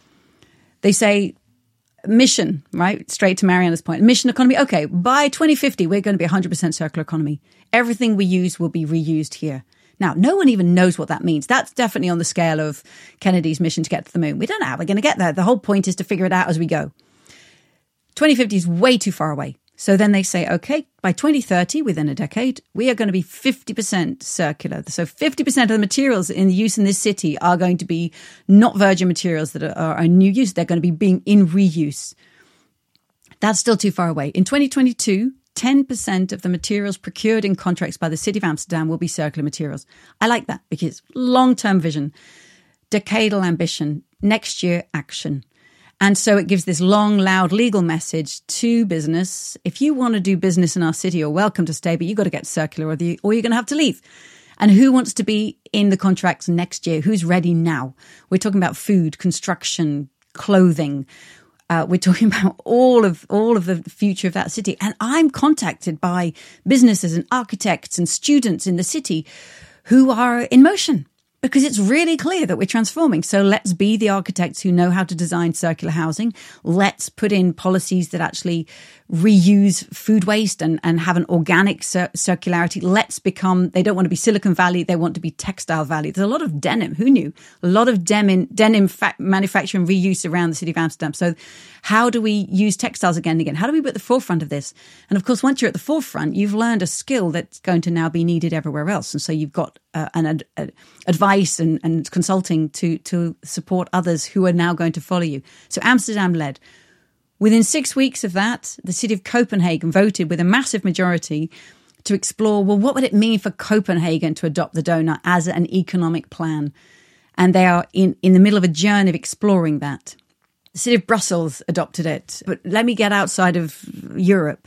Speaker 5: They say mission, right? Straight to Mariana's point. Mission economy. Okay, by twenty fifty, we're going to be one hundred percent circular economy. Everything we use will be reused here. Now, no one even knows what that means. That's definitely on the scale of Kennedy's mission to get to the moon. We don't know how we're going to get there. The whole point is to figure it out as we go. twenty fifty is way too far away. So then they say, okay, by twenty thirty, within a decade, we are going to be fifty percent circular. So fifty percent of the materials in use in this city are going to be not virgin materials that are, are new use. They're going to be being in reuse. That's still too far away. In twenty twenty-two, ten percent of the materials procured in contracts by the City of Amsterdam will be circular materials. I like that because long-term vision, decadal ambition, next year action. And so it gives this long, loud legal message to business. If you want to do business in our city, you're welcome to stay, but you've got to get circular or, the, or you're going to have to leave. And who wants to be in the contracts next year? Who's ready now? We're talking about food, construction, clothing. Uh, we're talking about all of all of the future of that city. And I'm contacted by businesses and architects and students in the city who are in motion because it's really clear that we're transforming. So let's be the architects who know how to design circular housing. Let's put in policies that actually reuse food waste and, and have an organic cir- circularity. Let's become, they don't want to be Silicon Valley, they want to be Textile Valley. There's a lot of denim, who knew? A lot of denim, denim fa- manufacture and reuse around the City of Amsterdam. So how do we use textiles again and again? How do we be at the forefront of this? And of course, once you're at the forefront, you've learned a skill that's going to now be needed everywhere else. And so you've got uh, an ad- ad- advice and, and consulting to, to support others who are now going to follow you. So Amsterdam led. Within six weeks of that, the city of Copenhagen voted with a massive majority to explore, well, what would it mean for Copenhagen to adopt the donut as an economic plan? And they are in, in the middle of a journey of exploring that. The city of Brussels adopted it. But let me get outside of Europe.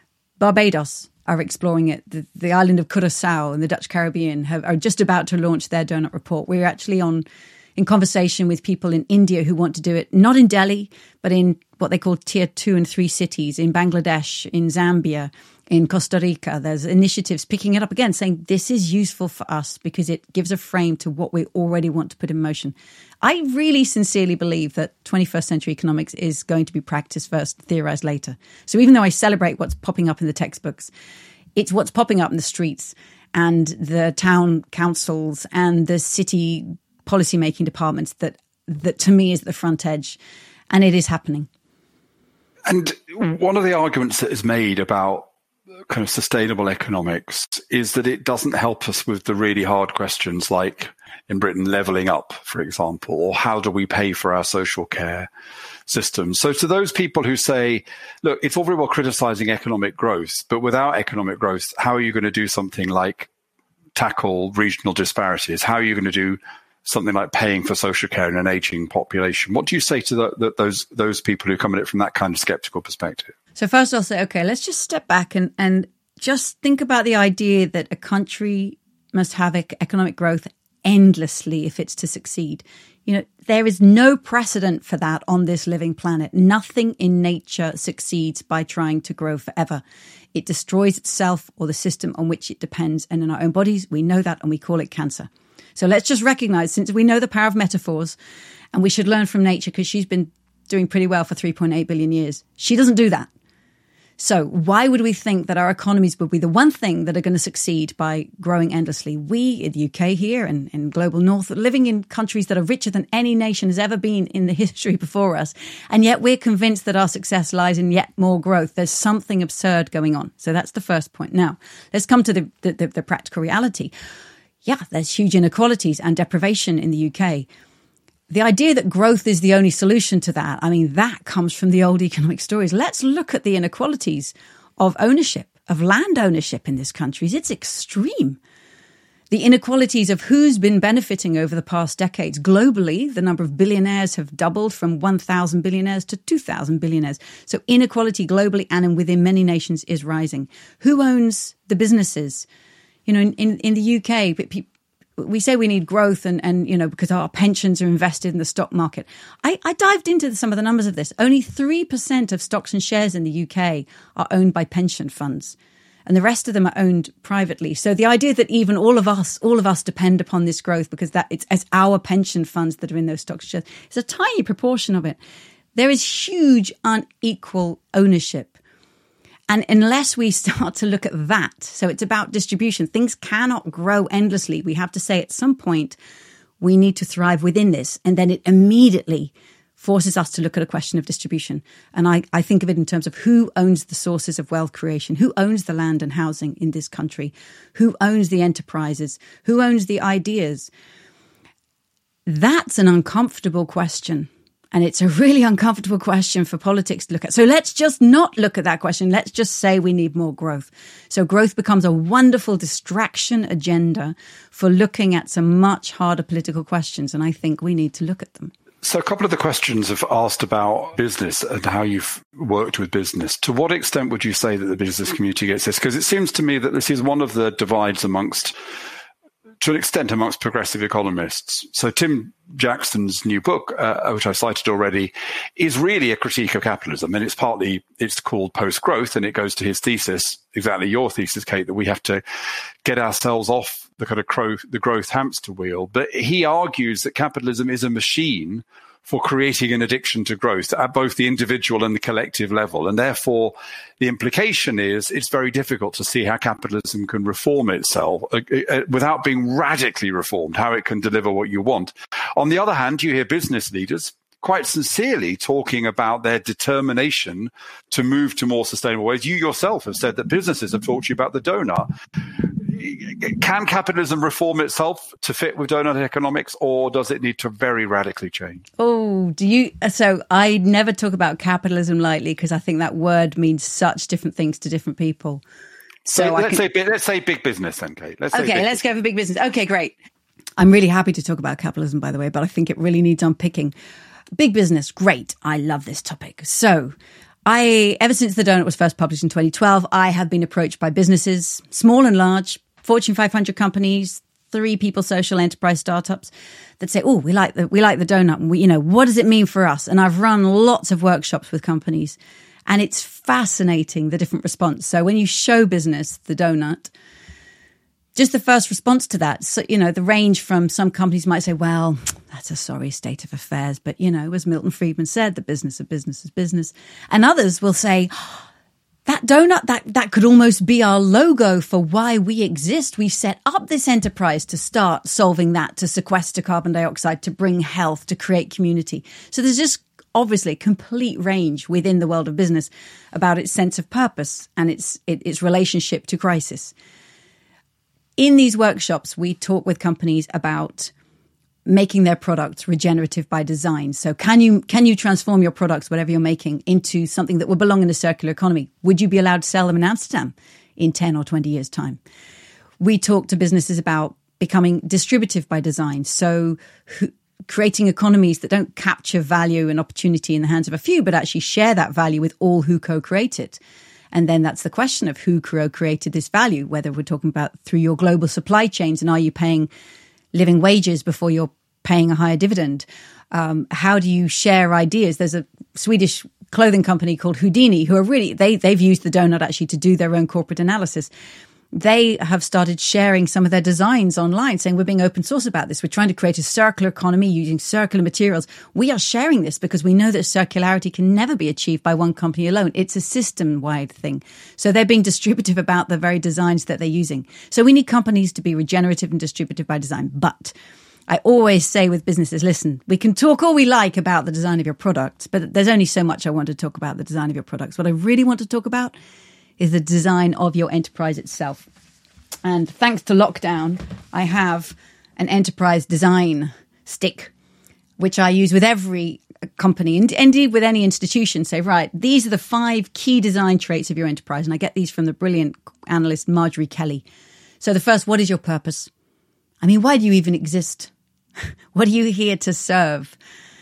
Speaker 5: Barbados are exploring it. The, the island of Curaçao and the Dutch Caribbean have, are just about to launch their donut report. We're actually on in conversation with people in India who want to do it, not in Delhi, but in what they call tier two and three cities, in Bangladesh, in Zambia, in Costa Rica. There's initiatives picking it up again, saying this is useful for us because it gives a frame to what we already want to put in motion. I really sincerely believe that twenty-first century economics is going to be practiced first, theorized later. So even though I celebrate what's popping up in the textbooks, it's what's popping up in the streets and the town councils and the city policymaking departments that that to me is at the front edge, and it is happening.
Speaker 4: And one of the arguments that is made about kind of sustainable economics is that it doesn't help us with the really hard questions like in Britain, levelling up, for example, or how do we pay for our social care systems? So to those people who say, look, it's all very well criticising economic growth, but without economic growth, how are you going to do something like tackle regional disparities? How are you going to do something like paying for social care in an ageing population? What do you say to the, the, those those people who come at it from that kind of sceptical perspective?
Speaker 5: So first I'll say, okay, let's just step back and, and just think about the idea that a country must have economic growth endlessly if it's to succeed. You know, there is no precedent for that on this living planet. Nothing in nature succeeds by trying to grow forever. It destroys itself or the system on which it depends. And in our own bodies, we know that and we call it cancer. So let's just recognize, since we know the power of metaphors and we should learn from nature because she's been doing pretty well for three point eight billion years, she doesn't do that. So why would we think that our economies would be the one thing that are going to succeed by growing endlessly? We in the U K here and in global north are living in countries that are richer than any nation has ever been in the history before us. And yet we're convinced that our success lies in yet more growth. There's something absurd going on. So that's the first point. Now, let's come to the, the, the practical reality. Yeah, there's huge inequalities and deprivation in the U K. The idea that growth is the only solution to that, I mean, that comes from the old economic stories. Let's look at the inequalities of ownership, of land ownership in this country. It's extreme. The inequalities of who's been benefiting over the past decades. Globally, the number of billionaires have doubled from one thousand billionaires to two thousand billionaires. So inequality globally and within many nations is rising. Who owns the businesses? You know, in, in, in the U K, people, we say we need growth and, and, you know, because our pensions are invested in the stock market. I, I dived into some of the numbers of this. Only three percent of stocks and shares in the U K are owned by pension funds, and the rest of them are owned privately. So the idea that even all of us, all of us depend upon this growth because that it's as our pension funds that are in those stocks and shares, it's a tiny proportion of it. There is huge unequal ownership. And unless we start to look at that, so it's about distribution. Things cannot grow endlessly. We have to say at some point we need to thrive within this. And then it immediately forces us to look at a question of distribution. And I, I think of it in terms of who owns the sources of wealth creation, who owns the land and housing in this country, who owns the enterprises, who owns the ideas. That's an uncomfortable question. And it's a really uncomfortable question for politics to look at. So let's just not look at that question. Let's just say we need more growth. So growth becomes a wonderful distraction agenda for looking at some much harder political questions. And I think we need to look at them.
Speaker 4: So a couple of the questions have asked about business and how you've worked with business. To what extent would you say that the business community gets this? Because it seems to me that this is one of the divides amongst to an extent amongst progressive economists. So Tim Jackson's new book, uh, which I cited already, is really a critique of capitalism. And it's partly, it's called Post-Growth, and it goes to his thesis, exactly your thesis, Kate, that we have to get ourselves off the kind of growth, the growth hamster wheel. But he argues that capitalism is a machine for creating an addiction to growth at both the individual and the collective level. And therefore, the implication is it's very difficult to see how capitalism can reform itself uh, uh, without being radically reformed, how it can deliver what you want. On the other hand, you hear business leaders quite sincerely talking about their determination to move to more sustainable ways. You yourself have said that businesses have talked to you about the donut. Can capitalism reform itself to fit with donut economics, or does it need to very radically change?
Speaker 5: Oh, do you? So I never talk about capitalism lightly because I think that word means such different things to different people. So,
Speaker 4: so let's
Speaker 5: can...
Speaker 4: say let's say big business then, Kate. Let's say
Speaker 5: okay, let's go for big business. Okay, great. I'm really happy to talk about capitalism, by the way, but I think it really needs unpicking. Big business, great. I love this topic. So I, ever since The Donut was first published in twenty twelve, I have been approached by businesses, small and large, Fortune five hundred companies, three people social enterprise startups that say, oh, we like the, we like the donut. And we, you know, what does it mean for us? And I've run lots of workshops with companies, and it's fascinating, the different response. So when you show business the donut, just the first response to that, so, you know, the range from some companies might say, well, that's a sorry state of affairs. But, you know, as Milton Friedman said, the business of business is business. And others will say, oh, that donut, that, that could almost be our logo for why we exist. We've set up this enterprise to start solving that, to sequester carbon dioxide, to bring health, to create community. So there's just obviously a complete range within the world of business about its sense of purpose and its its relationship to crisis. In these workshops, we talk with companies about making their products regenerative by design. So can you can you transform your products, whatever you're making, into something that will belong in a circular economy? Would you be allowed to sell them in Amsterdam in ten or twenty years' time? We talk to businesses about becoming distributive by design. So who, creating economies that don't capture value and opportunity in the hands of a few, but actually share that value with all who co-create it. And then that's the question of who co-created this value, whether we're talking about through your global supply chains and are you paying living wages before you're paying a higher dividend? Um, how do you share ideas? There's a Swedish clothing company called Houdini who are really, they, they've used the donut actually to do their own corporate analysis. They have started sharing some of their designs online, saying we're being open source about this. We're trying to create a circular economy using circular materials. We are sharing this because we know that circularity can never be achieved by one company alone. It's a system-wide thing. So they're being distributive about the very designs that they're using. So we need companies to be regenerative and distributive by design. But I always say with businesses, listen, we can talk all we like about the design of your products, but there's only so much I want to talk about the design of your products. What I really want to talk about is the design of your enterprise itself. And thanks to lockdown, I have an enterprise design stick, which I use with every company and indeed with any institution. Say, right, these are the five key design traits of your enterprise. And I get these from the brilliant analyst Marjorie Kelly. So the first, what is your purpose? I mean, why do you even exist? What are you here to serve?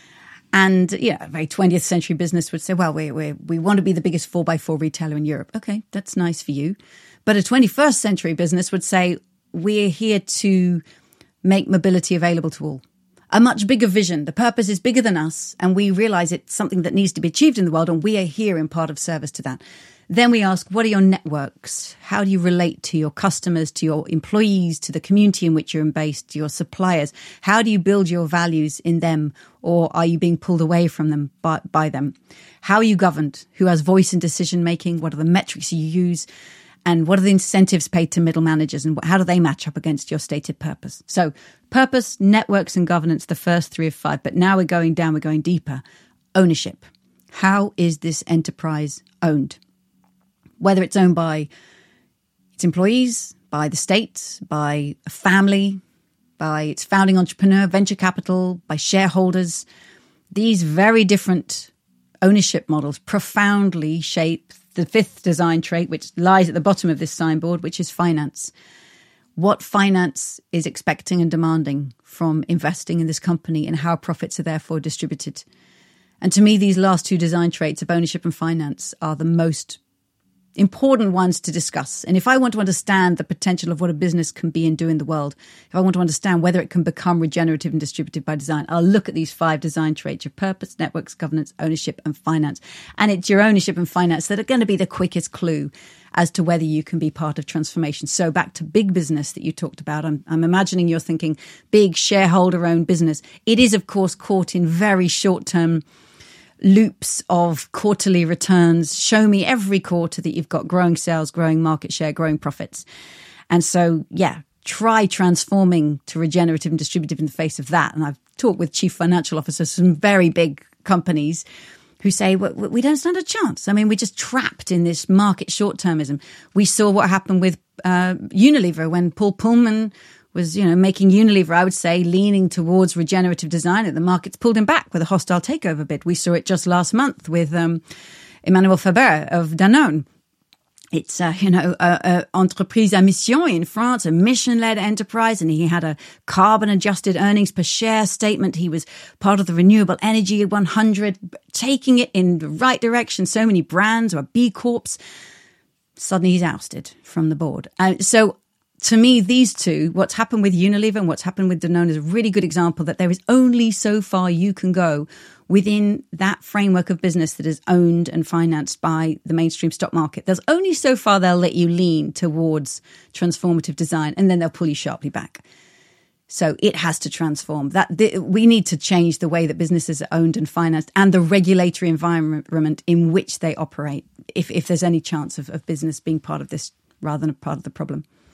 Speaker 5: And, yeah, a very twentieth century business would say, well, we we we want to be the biggest four by four retailer in Europe. Okay, that's nice for you. But a twenty-first century business would say, we're here to make mobility available to all. A much bigger vision. The purpose is bigger than us, and we realize it's something that needs to be achieved in the world, and we are here in part of service to that. Then we ask, what are your networks? How do you relate to your customers, to your employees, to the community in which you're based, to your suppliers? How do you build your values in them, or are you being pulled away from them by, by them? How are you governed? Who has voice in decision making? What are the metrics you use? And what are the incentives paid to middle managers? And how do they match up against your stated purpose? So purpose, networks and governance, the first three of five. But now we're going down, we're going deeper. Ownership. How is this enterprise owned? Whether it's owned by its employees, by the state, by a family, by its founding entrepreneur, venture capital, by shareholders. These very different ownership models profoundly shape the fifth design trait, which lies at the bottom of this signboard, which is finance. What finance is expecting and demanding from investing in this company and how profits are therefore distributed. And to me, these last two design traits of ownership and finance are the most important ones to discuss. And if I want to understand the potential of what a business can be and do in the world, if I want to understand whether it can become regenerative and distributed by design, I'll look at these five design traits: your purpose, networks, governance, ownership, and finance. And it's your ownership and finance that are going to be the quickest clue as to whether you can be part of transformation. So back to big business that you talked about, I'm, I'm imagining you're thinking big shareholder-owned business. It is, of course, caught in very short-term loops of quarterly returns. Show me every quarter that you've got growing sales, growing market share, growing profits. And so, yeah, try transforming to regenerative and distributive in the face of that. And I've talked with chief financial officers from very big companies who say, well, we don't stand a chance. I mean, we're just trapped in this market short-termism. We saw what happened with uh, Unilever when Paul Pullman was, you know, making Unilever, I would say, leaning towards regenerative design, and the markets pulled him back with a hostile takeover bid. We saw it just last month with um, Emmanuel Faber of Danone. It's, uh, you know, a, a entreprise à mission in France, a mission-led enterprise, and he had a carbon-adjusted earnings per share statement. He was part of the Renewable Energy one hundred, taking it in the right direction. So many brands or B Corps. Suddenly he's ousted from the board. Uh, so to me, these two, what's happened with Unilever and what's happened with Danone, is a really good example that there is only so far you can go within that framework of business that is owned and financed by the mainstream stock market. There's only so far they'll let you lean towards transformative design, and then they'll pull you sharply back. So it has to transform. That the, we need to change the way that businesses are owned and financed and the regulatory environment in which they operate, if, if there's any chance of, of business being part of this rather than a part of the problem.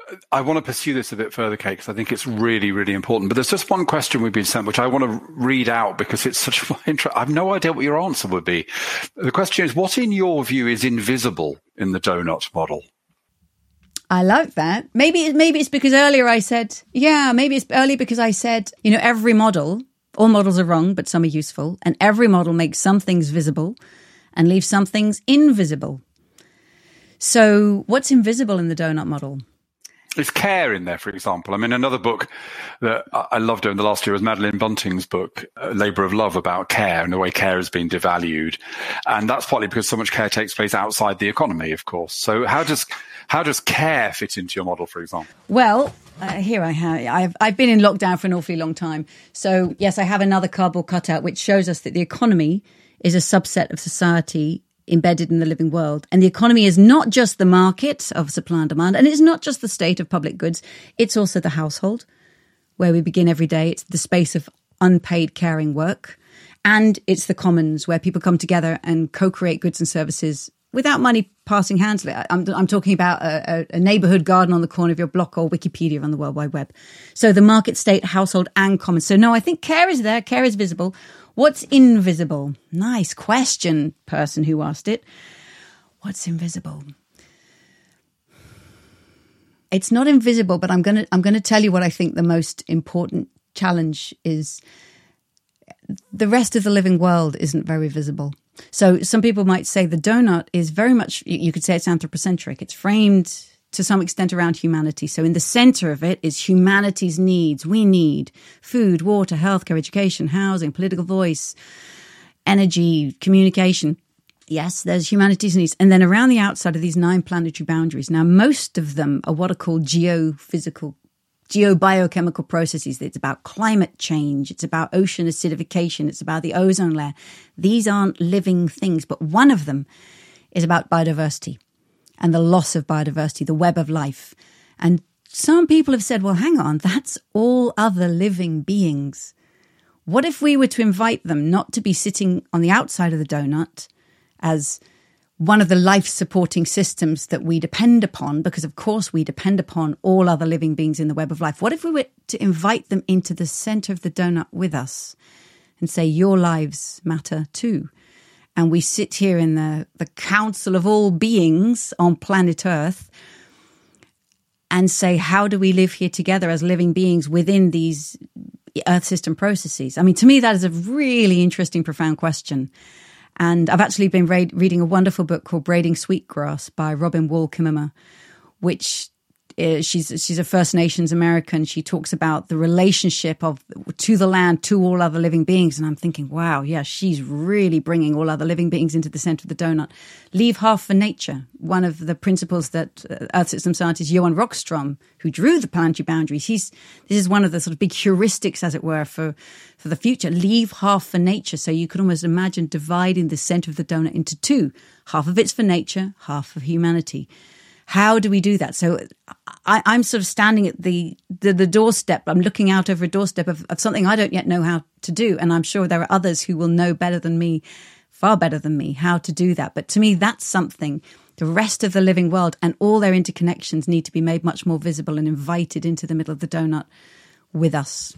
Speaker 4: I want to pursue this a bit further, Kate, because I think it's really, really important. But there's just one question we've been sent, which I want to read out because it's such an interest. I have no idea what your answer would be. The question is, what in your view is invisible in the donut model?
Speaker 5: I like that. Maybe, maybe it's because earlier I said, yeah, maybe it's earlier because I said, you know, every model, all models are wrong, but some are useful. And every model makes some things visible and leaves some things invisible. So what's invisible in the donut model?
Speaker 4: There's care in there, for example. I mean, another book that I loved in the last year was Madeline Bunting's book, Labour of Love, about care and the way care has been devalued. And that's partly because so much care takes place outside the economy, of course. So how does how does care fit into your model, for example?
Speaker 5: Well, uh, here I have. I've, I've been in lockdown for an awfully long time. So, yes, I have another cardboard cutout which shows us that the economy is a subset of society embedded in the living world. And the economy is not just the market of supply and demand, and it's not just the state of public goods. It's also the household, where we begin every day. It's the space of unpaid caring work. And it's the commons, where people come together and co-create goods and services without money passing hands. I'm, I'm talking about a, a neighborhood garden on the corner of your block or Wikipedia on the World Wide Web. So the market, state, household and commons. So no, I think care is there. Care is visible. What's invisible? Nice question, person who asked it. What's invisible? It's not invisible, but I'm going to I'm going to tell you what I think the most important challenge is. The rest of the living world isn't very visible. So some people might say the donut is very much, you could say it's anthropocentric. It's framed to some extent around humanity. So in the center of it is humanity's needs. We need food, water, healthcare, education, housing, political voice, energy, communication. Yes, there's humanity's needs. And then around the outside of these nine planetary boundaries, now most of them are what are called geophysical, geobiochemical processes. It's about climate change. It's about ocean acidification. It's about the ozone layer. These aren't living things, but one of them is about biodiversity and the loss of biodiversity, the web of life. And some people have said, well, hang on, that's all other living beings. What if we were to invite them not to be sitting on the outside of the donut as one of the life-supporting systems that we depend upon, because of course we depend upon all other living beings in the web of life. What if we were to invite them into the center of the donut with us and say, your lives matter too? And we sit here in the, the council of all beings on planet Earth and say, how do we live here together as living beings within these Earth system processes? I mean, to me, that is a really interesting, profound question. And I've actually been re- reading a wonderful book called Braiding Sweetgrass by Robin Wall Kimmerer, which is, she's she's a First Nations American. She talks about the relationship of to the land, to all other living beings. And I'm thinking, wow, yeah, she's really bringing all other living beings into the center of the donut. Leave half for nature. One of the principles that Earth System scientist Johan Rockström, who drew the planetary boundaries, he's this is one of the sort of big heuristics, as it were, for for the future. Leave half for nature. So you could almost imagine dividing the center of the donut into two. Half of it's for nature, half for humanity. How do we do that? So I, I'm sort of standing at the, the, the doorstep. I'm looking out over a doorstep of, of something I don't yet know how to do. And I'm sure there are others who will know better than me, far better than me, how to do that. But to me, that's something the rest of the living world and all their interconnections need to be made much more visible and invited into the middle of the donut with us.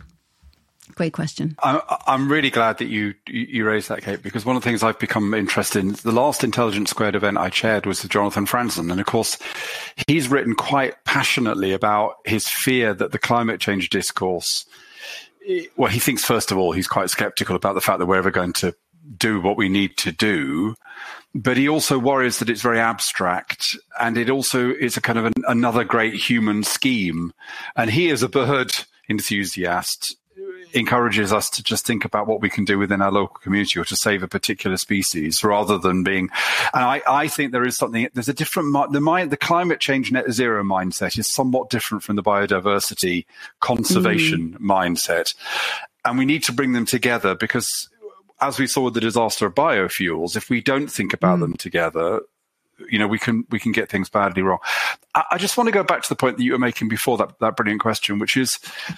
Speaker 5: Great question.
Speaker 4: I'm really glad that you you raised that, Kate, because one of the things I've become interested in, the last Intelligence Squared event I chaired was with Jonathan Franzen. And of course, he's written quite passionately about his fear that the climate change discourse, well, he thinks, first of all, he's quite skeptical about the fact that we're ever going to do what we need to do. But he also worries that it's very abstract, and it also is a kind of an, another great human scheme. And he, as a bird enthusiast, encourages us to just think about what we can do within our local community or to save a particular species rather than being, and I, I think there is something, there's a different, the mind, the climate change net zero mindset is somewhat different from the biodiversity conservation mm. mindset. And we need to bring them together because as we saw with the disaster of biofuels, if we don't think about mm. them together, you know, we can, we can get things badly wrong. I, I just want to go back to the point that you were making before that, that brilliant question, which is,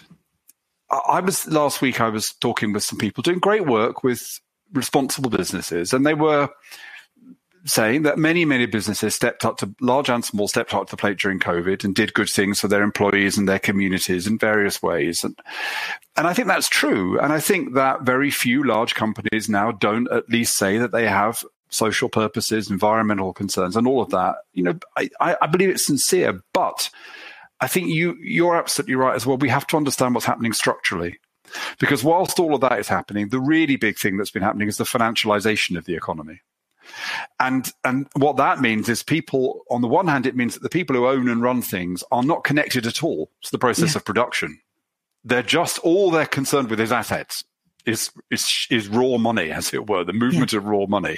Speaker 4: I was last week, I was talking with some people doing great work with responsible businesses, and they were saying that many, many businesses stepped up to, large and small, stepped up to the plate during COVID and did good things for their employees and their communities in various ways. And, and I think that's true. And I think that very few large companies now don't at least say that they have social purposes, environmental concerns, and all of that. You know, I, I believe it's sincere, but I think you, you're absolutely right as well. We have to understand what's happening structurally. Because whilst all of that is happening, the really big thing that's been happening is the financialization of the economy. And and what that means is people, on the one hand, it means that the people who own and run things are not connected at all to the process yeah. of production. They're just, all they're concerned with is assets, is is, is raw money, as it were, the movement yeah. of raw money.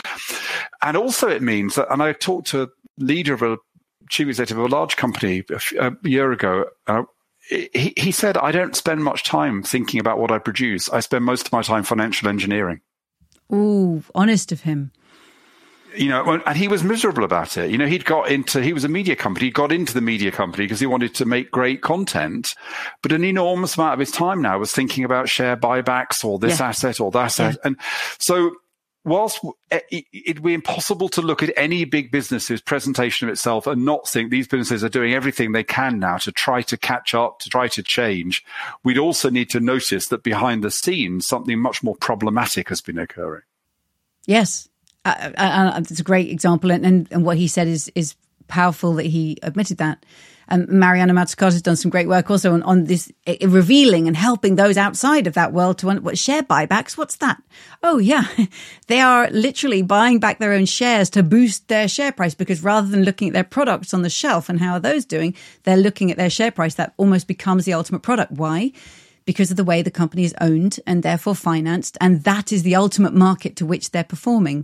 Speaker 4: And also it means that, and I talked to a leader of a chief executive of a large company a, a year ago, uh, he, he said, I don't spend much time thinking about what I produce. I spend most of my time financial engineering.
Speaker 5: Ooh, honest of him.
Speaker 4: You know, and he was miserable about it. You know, he'd got into, he was a media company, he got into the media company because he wanted to make great content, but an enormous amount of his time now was thinking about share buybacks or this yeah. asset or that asset. Yeah. And so whilst it'd be impossible to look at any big business's presentation of itself and not think these businesses are doing everything they can now to try to catch up, to try to change, we'd also need to notice that behind the scenes, something much more problematic has been occurring.
Speaker 5: Yes. Uh, uh, it's a great example, and, and, and what he said is is powerful that he admitted that. Um, Mariana Mazzucato has done some great work also on, on this, uh, revealing and helping those outside of that world to what share buybacks. What's that? Oh, yeah. They are literally buying back their own shares to boost their share price, because rather than looking at their products on the shelf and how are those doing, they're looking at their share price. That almost becomes the ultimate product. Why? Because of the way the company is owned and therefore financed. And that is the ultimate market to which they're performing.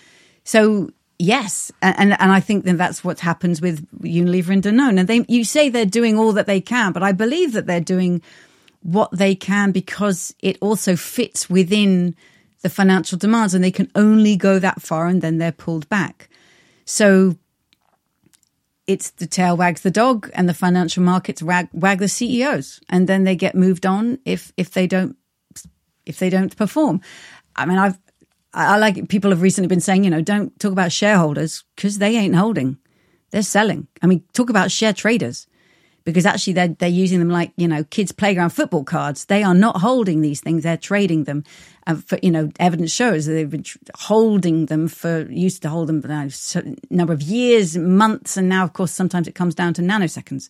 Speaker 5: So, yes, and and I think that that's what happens with Unilever and Danone. And they, you say they're doing all that they can, but I believe that they're doing what they can because it also fits within the financial demands, and they can only go that far and then they're pulled back. So it's the tail wags the dog, and the financial markets wag, wag the C E Os, and then they get moved on if if they don't if they don't perform. I mean, I've I like it. People have recently been saying, you know, don't talk about shareholders because they ain't holding. They're selling. I mean, talk about share traders, because actually they're, they're using them like, you know, kids' playground football cards. They are not holding these things. They're trading them. And for, you know, evidence shows that they've been holding them for, used to hold them for a number of years, months. And now, of course, sometimes it comes down to nanoseconds.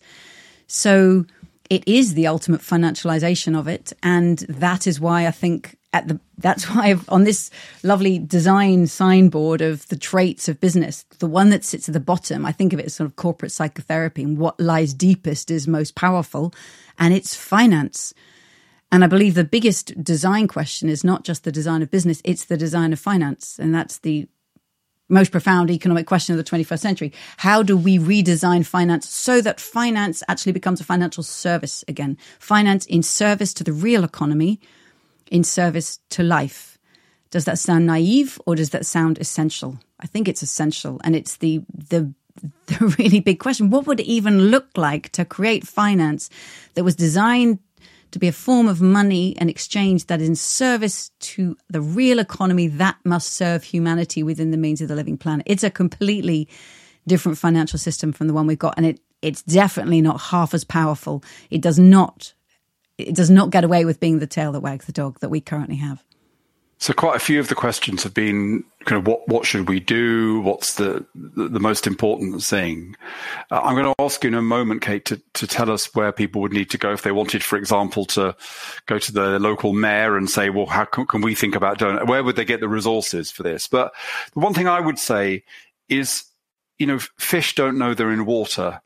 Speaker 5: So it is the ultimate financialization of it. And that is why I think at the, that's why I've, on this lovely design signboard of the traits of business, the one that sits at the bottom, I think of it as sort of corporate psychotherapy, and what lies deepest is most powerful, and it's finance. And I believe the biggest design question is not just the design of business, it's the design of finance. And that's the most profound economic question of the twenty-first century. How do we redesign finance so that finance actually becomes a financial service again? Finance in service to the real economy, in service to life. Does that sound naive, or does that sound essential? I think it's essential. And it's the the the really big question. What would it even look like to create finance that was designed to be a form of money and exchange that is in service to the real economy that must serve humanity within the means of the living planet? It's a completely different financial system from the one we've got. And it it's definitely not half as powerful. It does not It does not get away with being the tail that wags the dog that we currently have.
Speaker 4: So quite a few of the questions have been kind of what, what should we do? What's the, the, the most important thing? Uh, I'm going to ask you in a moment, Kate, to, to tell us where people would need to go if they wanted, for example, to go to the local mayor and say, well, how can, can we think about doing it? Where would they get the resources for this? But the one thing I would say is, you know, fish don't know they're in water.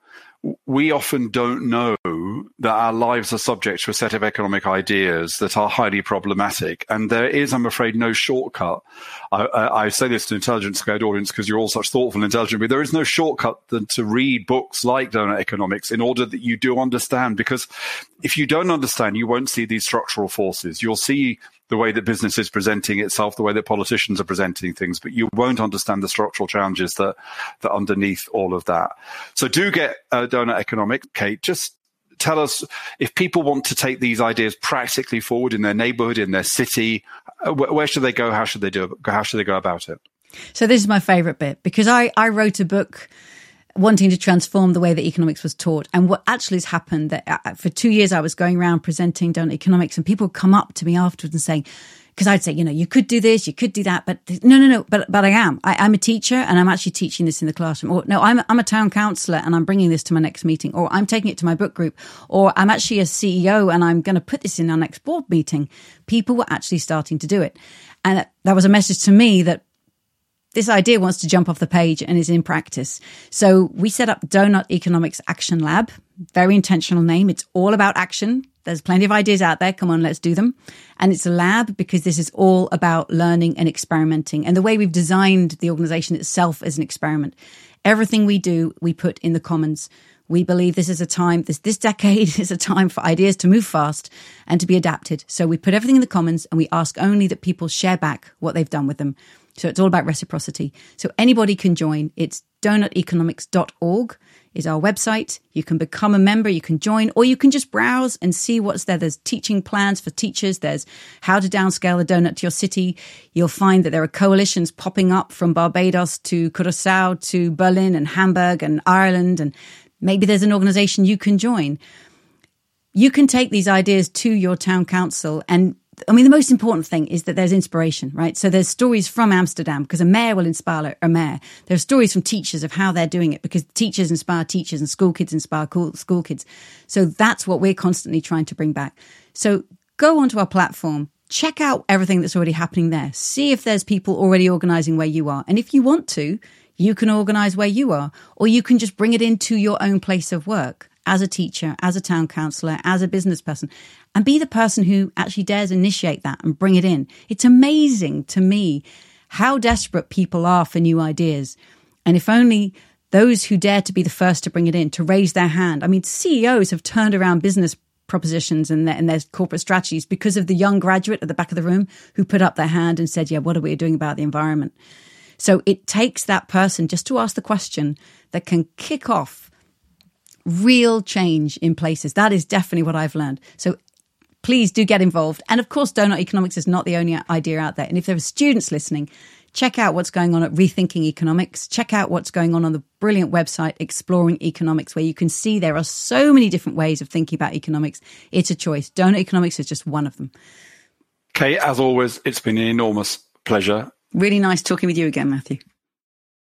Speaker 4: We often don't know that our lives are subject to a set of economic ideas that are highly problematic. And there is, I'm afraid, no shortcut. I, I, I say this to Intelligence Squared audience because you're all such thoughtful and intelligent, but there is no shortcut than to read books like Donut Economics in order that you do understand. Because if you don't understand, you won't see these structural forces. You'll see the way that business is presenting itself, the way that politicians are presenting things, but you won't understand the structural challenges that that underneath all of that. So do get uh, Donut Economics, Kate. Just tell us, if people want to take these ideas practically forward in their neighborhood, in their city, uh, wh- where should they go? How should they do it? How should they go about it?
Speaker 5: So this is my favorite bit, because I, I wrote a book wanting to transform the way that economics was taught. And what actually has happened, that for two years I was going around presenting donut economics, and people would come up to me afterwards and saying, because I'd say, you know, you could do this, you could do that, but no, no, no, but but I am. I, I'm a teacher, and I'm actually teaching this in the classroom. Or no, I'm I'm a town councillor, and I'm bringing this to my next meeting. Or I'm taking it to my book group. Or I'm actually a C E O, and I'm going to put this in our next board meeting. People were actually starting to do it, and that was a message to me that this idea wants to jump off the page and is in practice. So we set up Donut Economics Action Lab. Very intentional name. It's all about action. There's plenty of ideas out there. Come on, let's do them. And it's a lab because this is all about learning and experimenting. And the way we've designed the organization itself as an experiment. Everything we do, we put in the commons. We believe this is a time, this, this decade is a time for ideas to move fast and to be adapted. So we put everything in the commons, and we ask only that people share back what they've done with them. So it's all about reciprocity. So anybody can join. It's donut economics dot org is our website. You can become a member, you can join, or you can just browse and see what's there. There's teaching plans for teachers. There's how to downscale a donut to your city. You'll find that there are coalitions popping up from Barbados to Curacao to Berlin and Hamburg and Ireland. And maybe there's an organization you can join. You can take these ideas to your town council, and I mean, the most important thing is that there's inspiration, right? So there's stories from Amsterdam, because a mayor will inspire a mayor. There are stories from teachers of how they're doing it, because teachers inspire teachers and school kids inspire school kids. So that's what we're constantly trying to bring back. So go onto our platform, check out everything that's already happening there. See if there's people already organizing where you are. And if you want to, you can organize where you are, or you can just bring it into your own place of work. As a teacher, as a town councillor, as a business person, and be the person who actually dares initiate that and bring it in. It's amazing to me how desperate people are for new ideas. And if only those who dare to be the first to bring it in, to raise their hand. I mean, C E Os have turned around business propositions and their, and their corporate strategies because of the young graduate at the back of the room who put up their hand and said, yeah, what are we doing about the environment? So it takes that person just to ask the question that can kick off real change in places. That is definitely what I've learned. So please do get involved. And of course, donut economics is not the only idea out there. And if there are students listening, check out what's going on at Rethinking Economics. Check out what's going on on the brilliant website, Exploring Economics, where you can see there are so many different ways of thinking about economics. It's a choice. Donut economics is just one of them.
Speaker 4: Kate, as always, it's been an enormous pleasure.
Speaker 5: Really nice talking with you again, Matthew.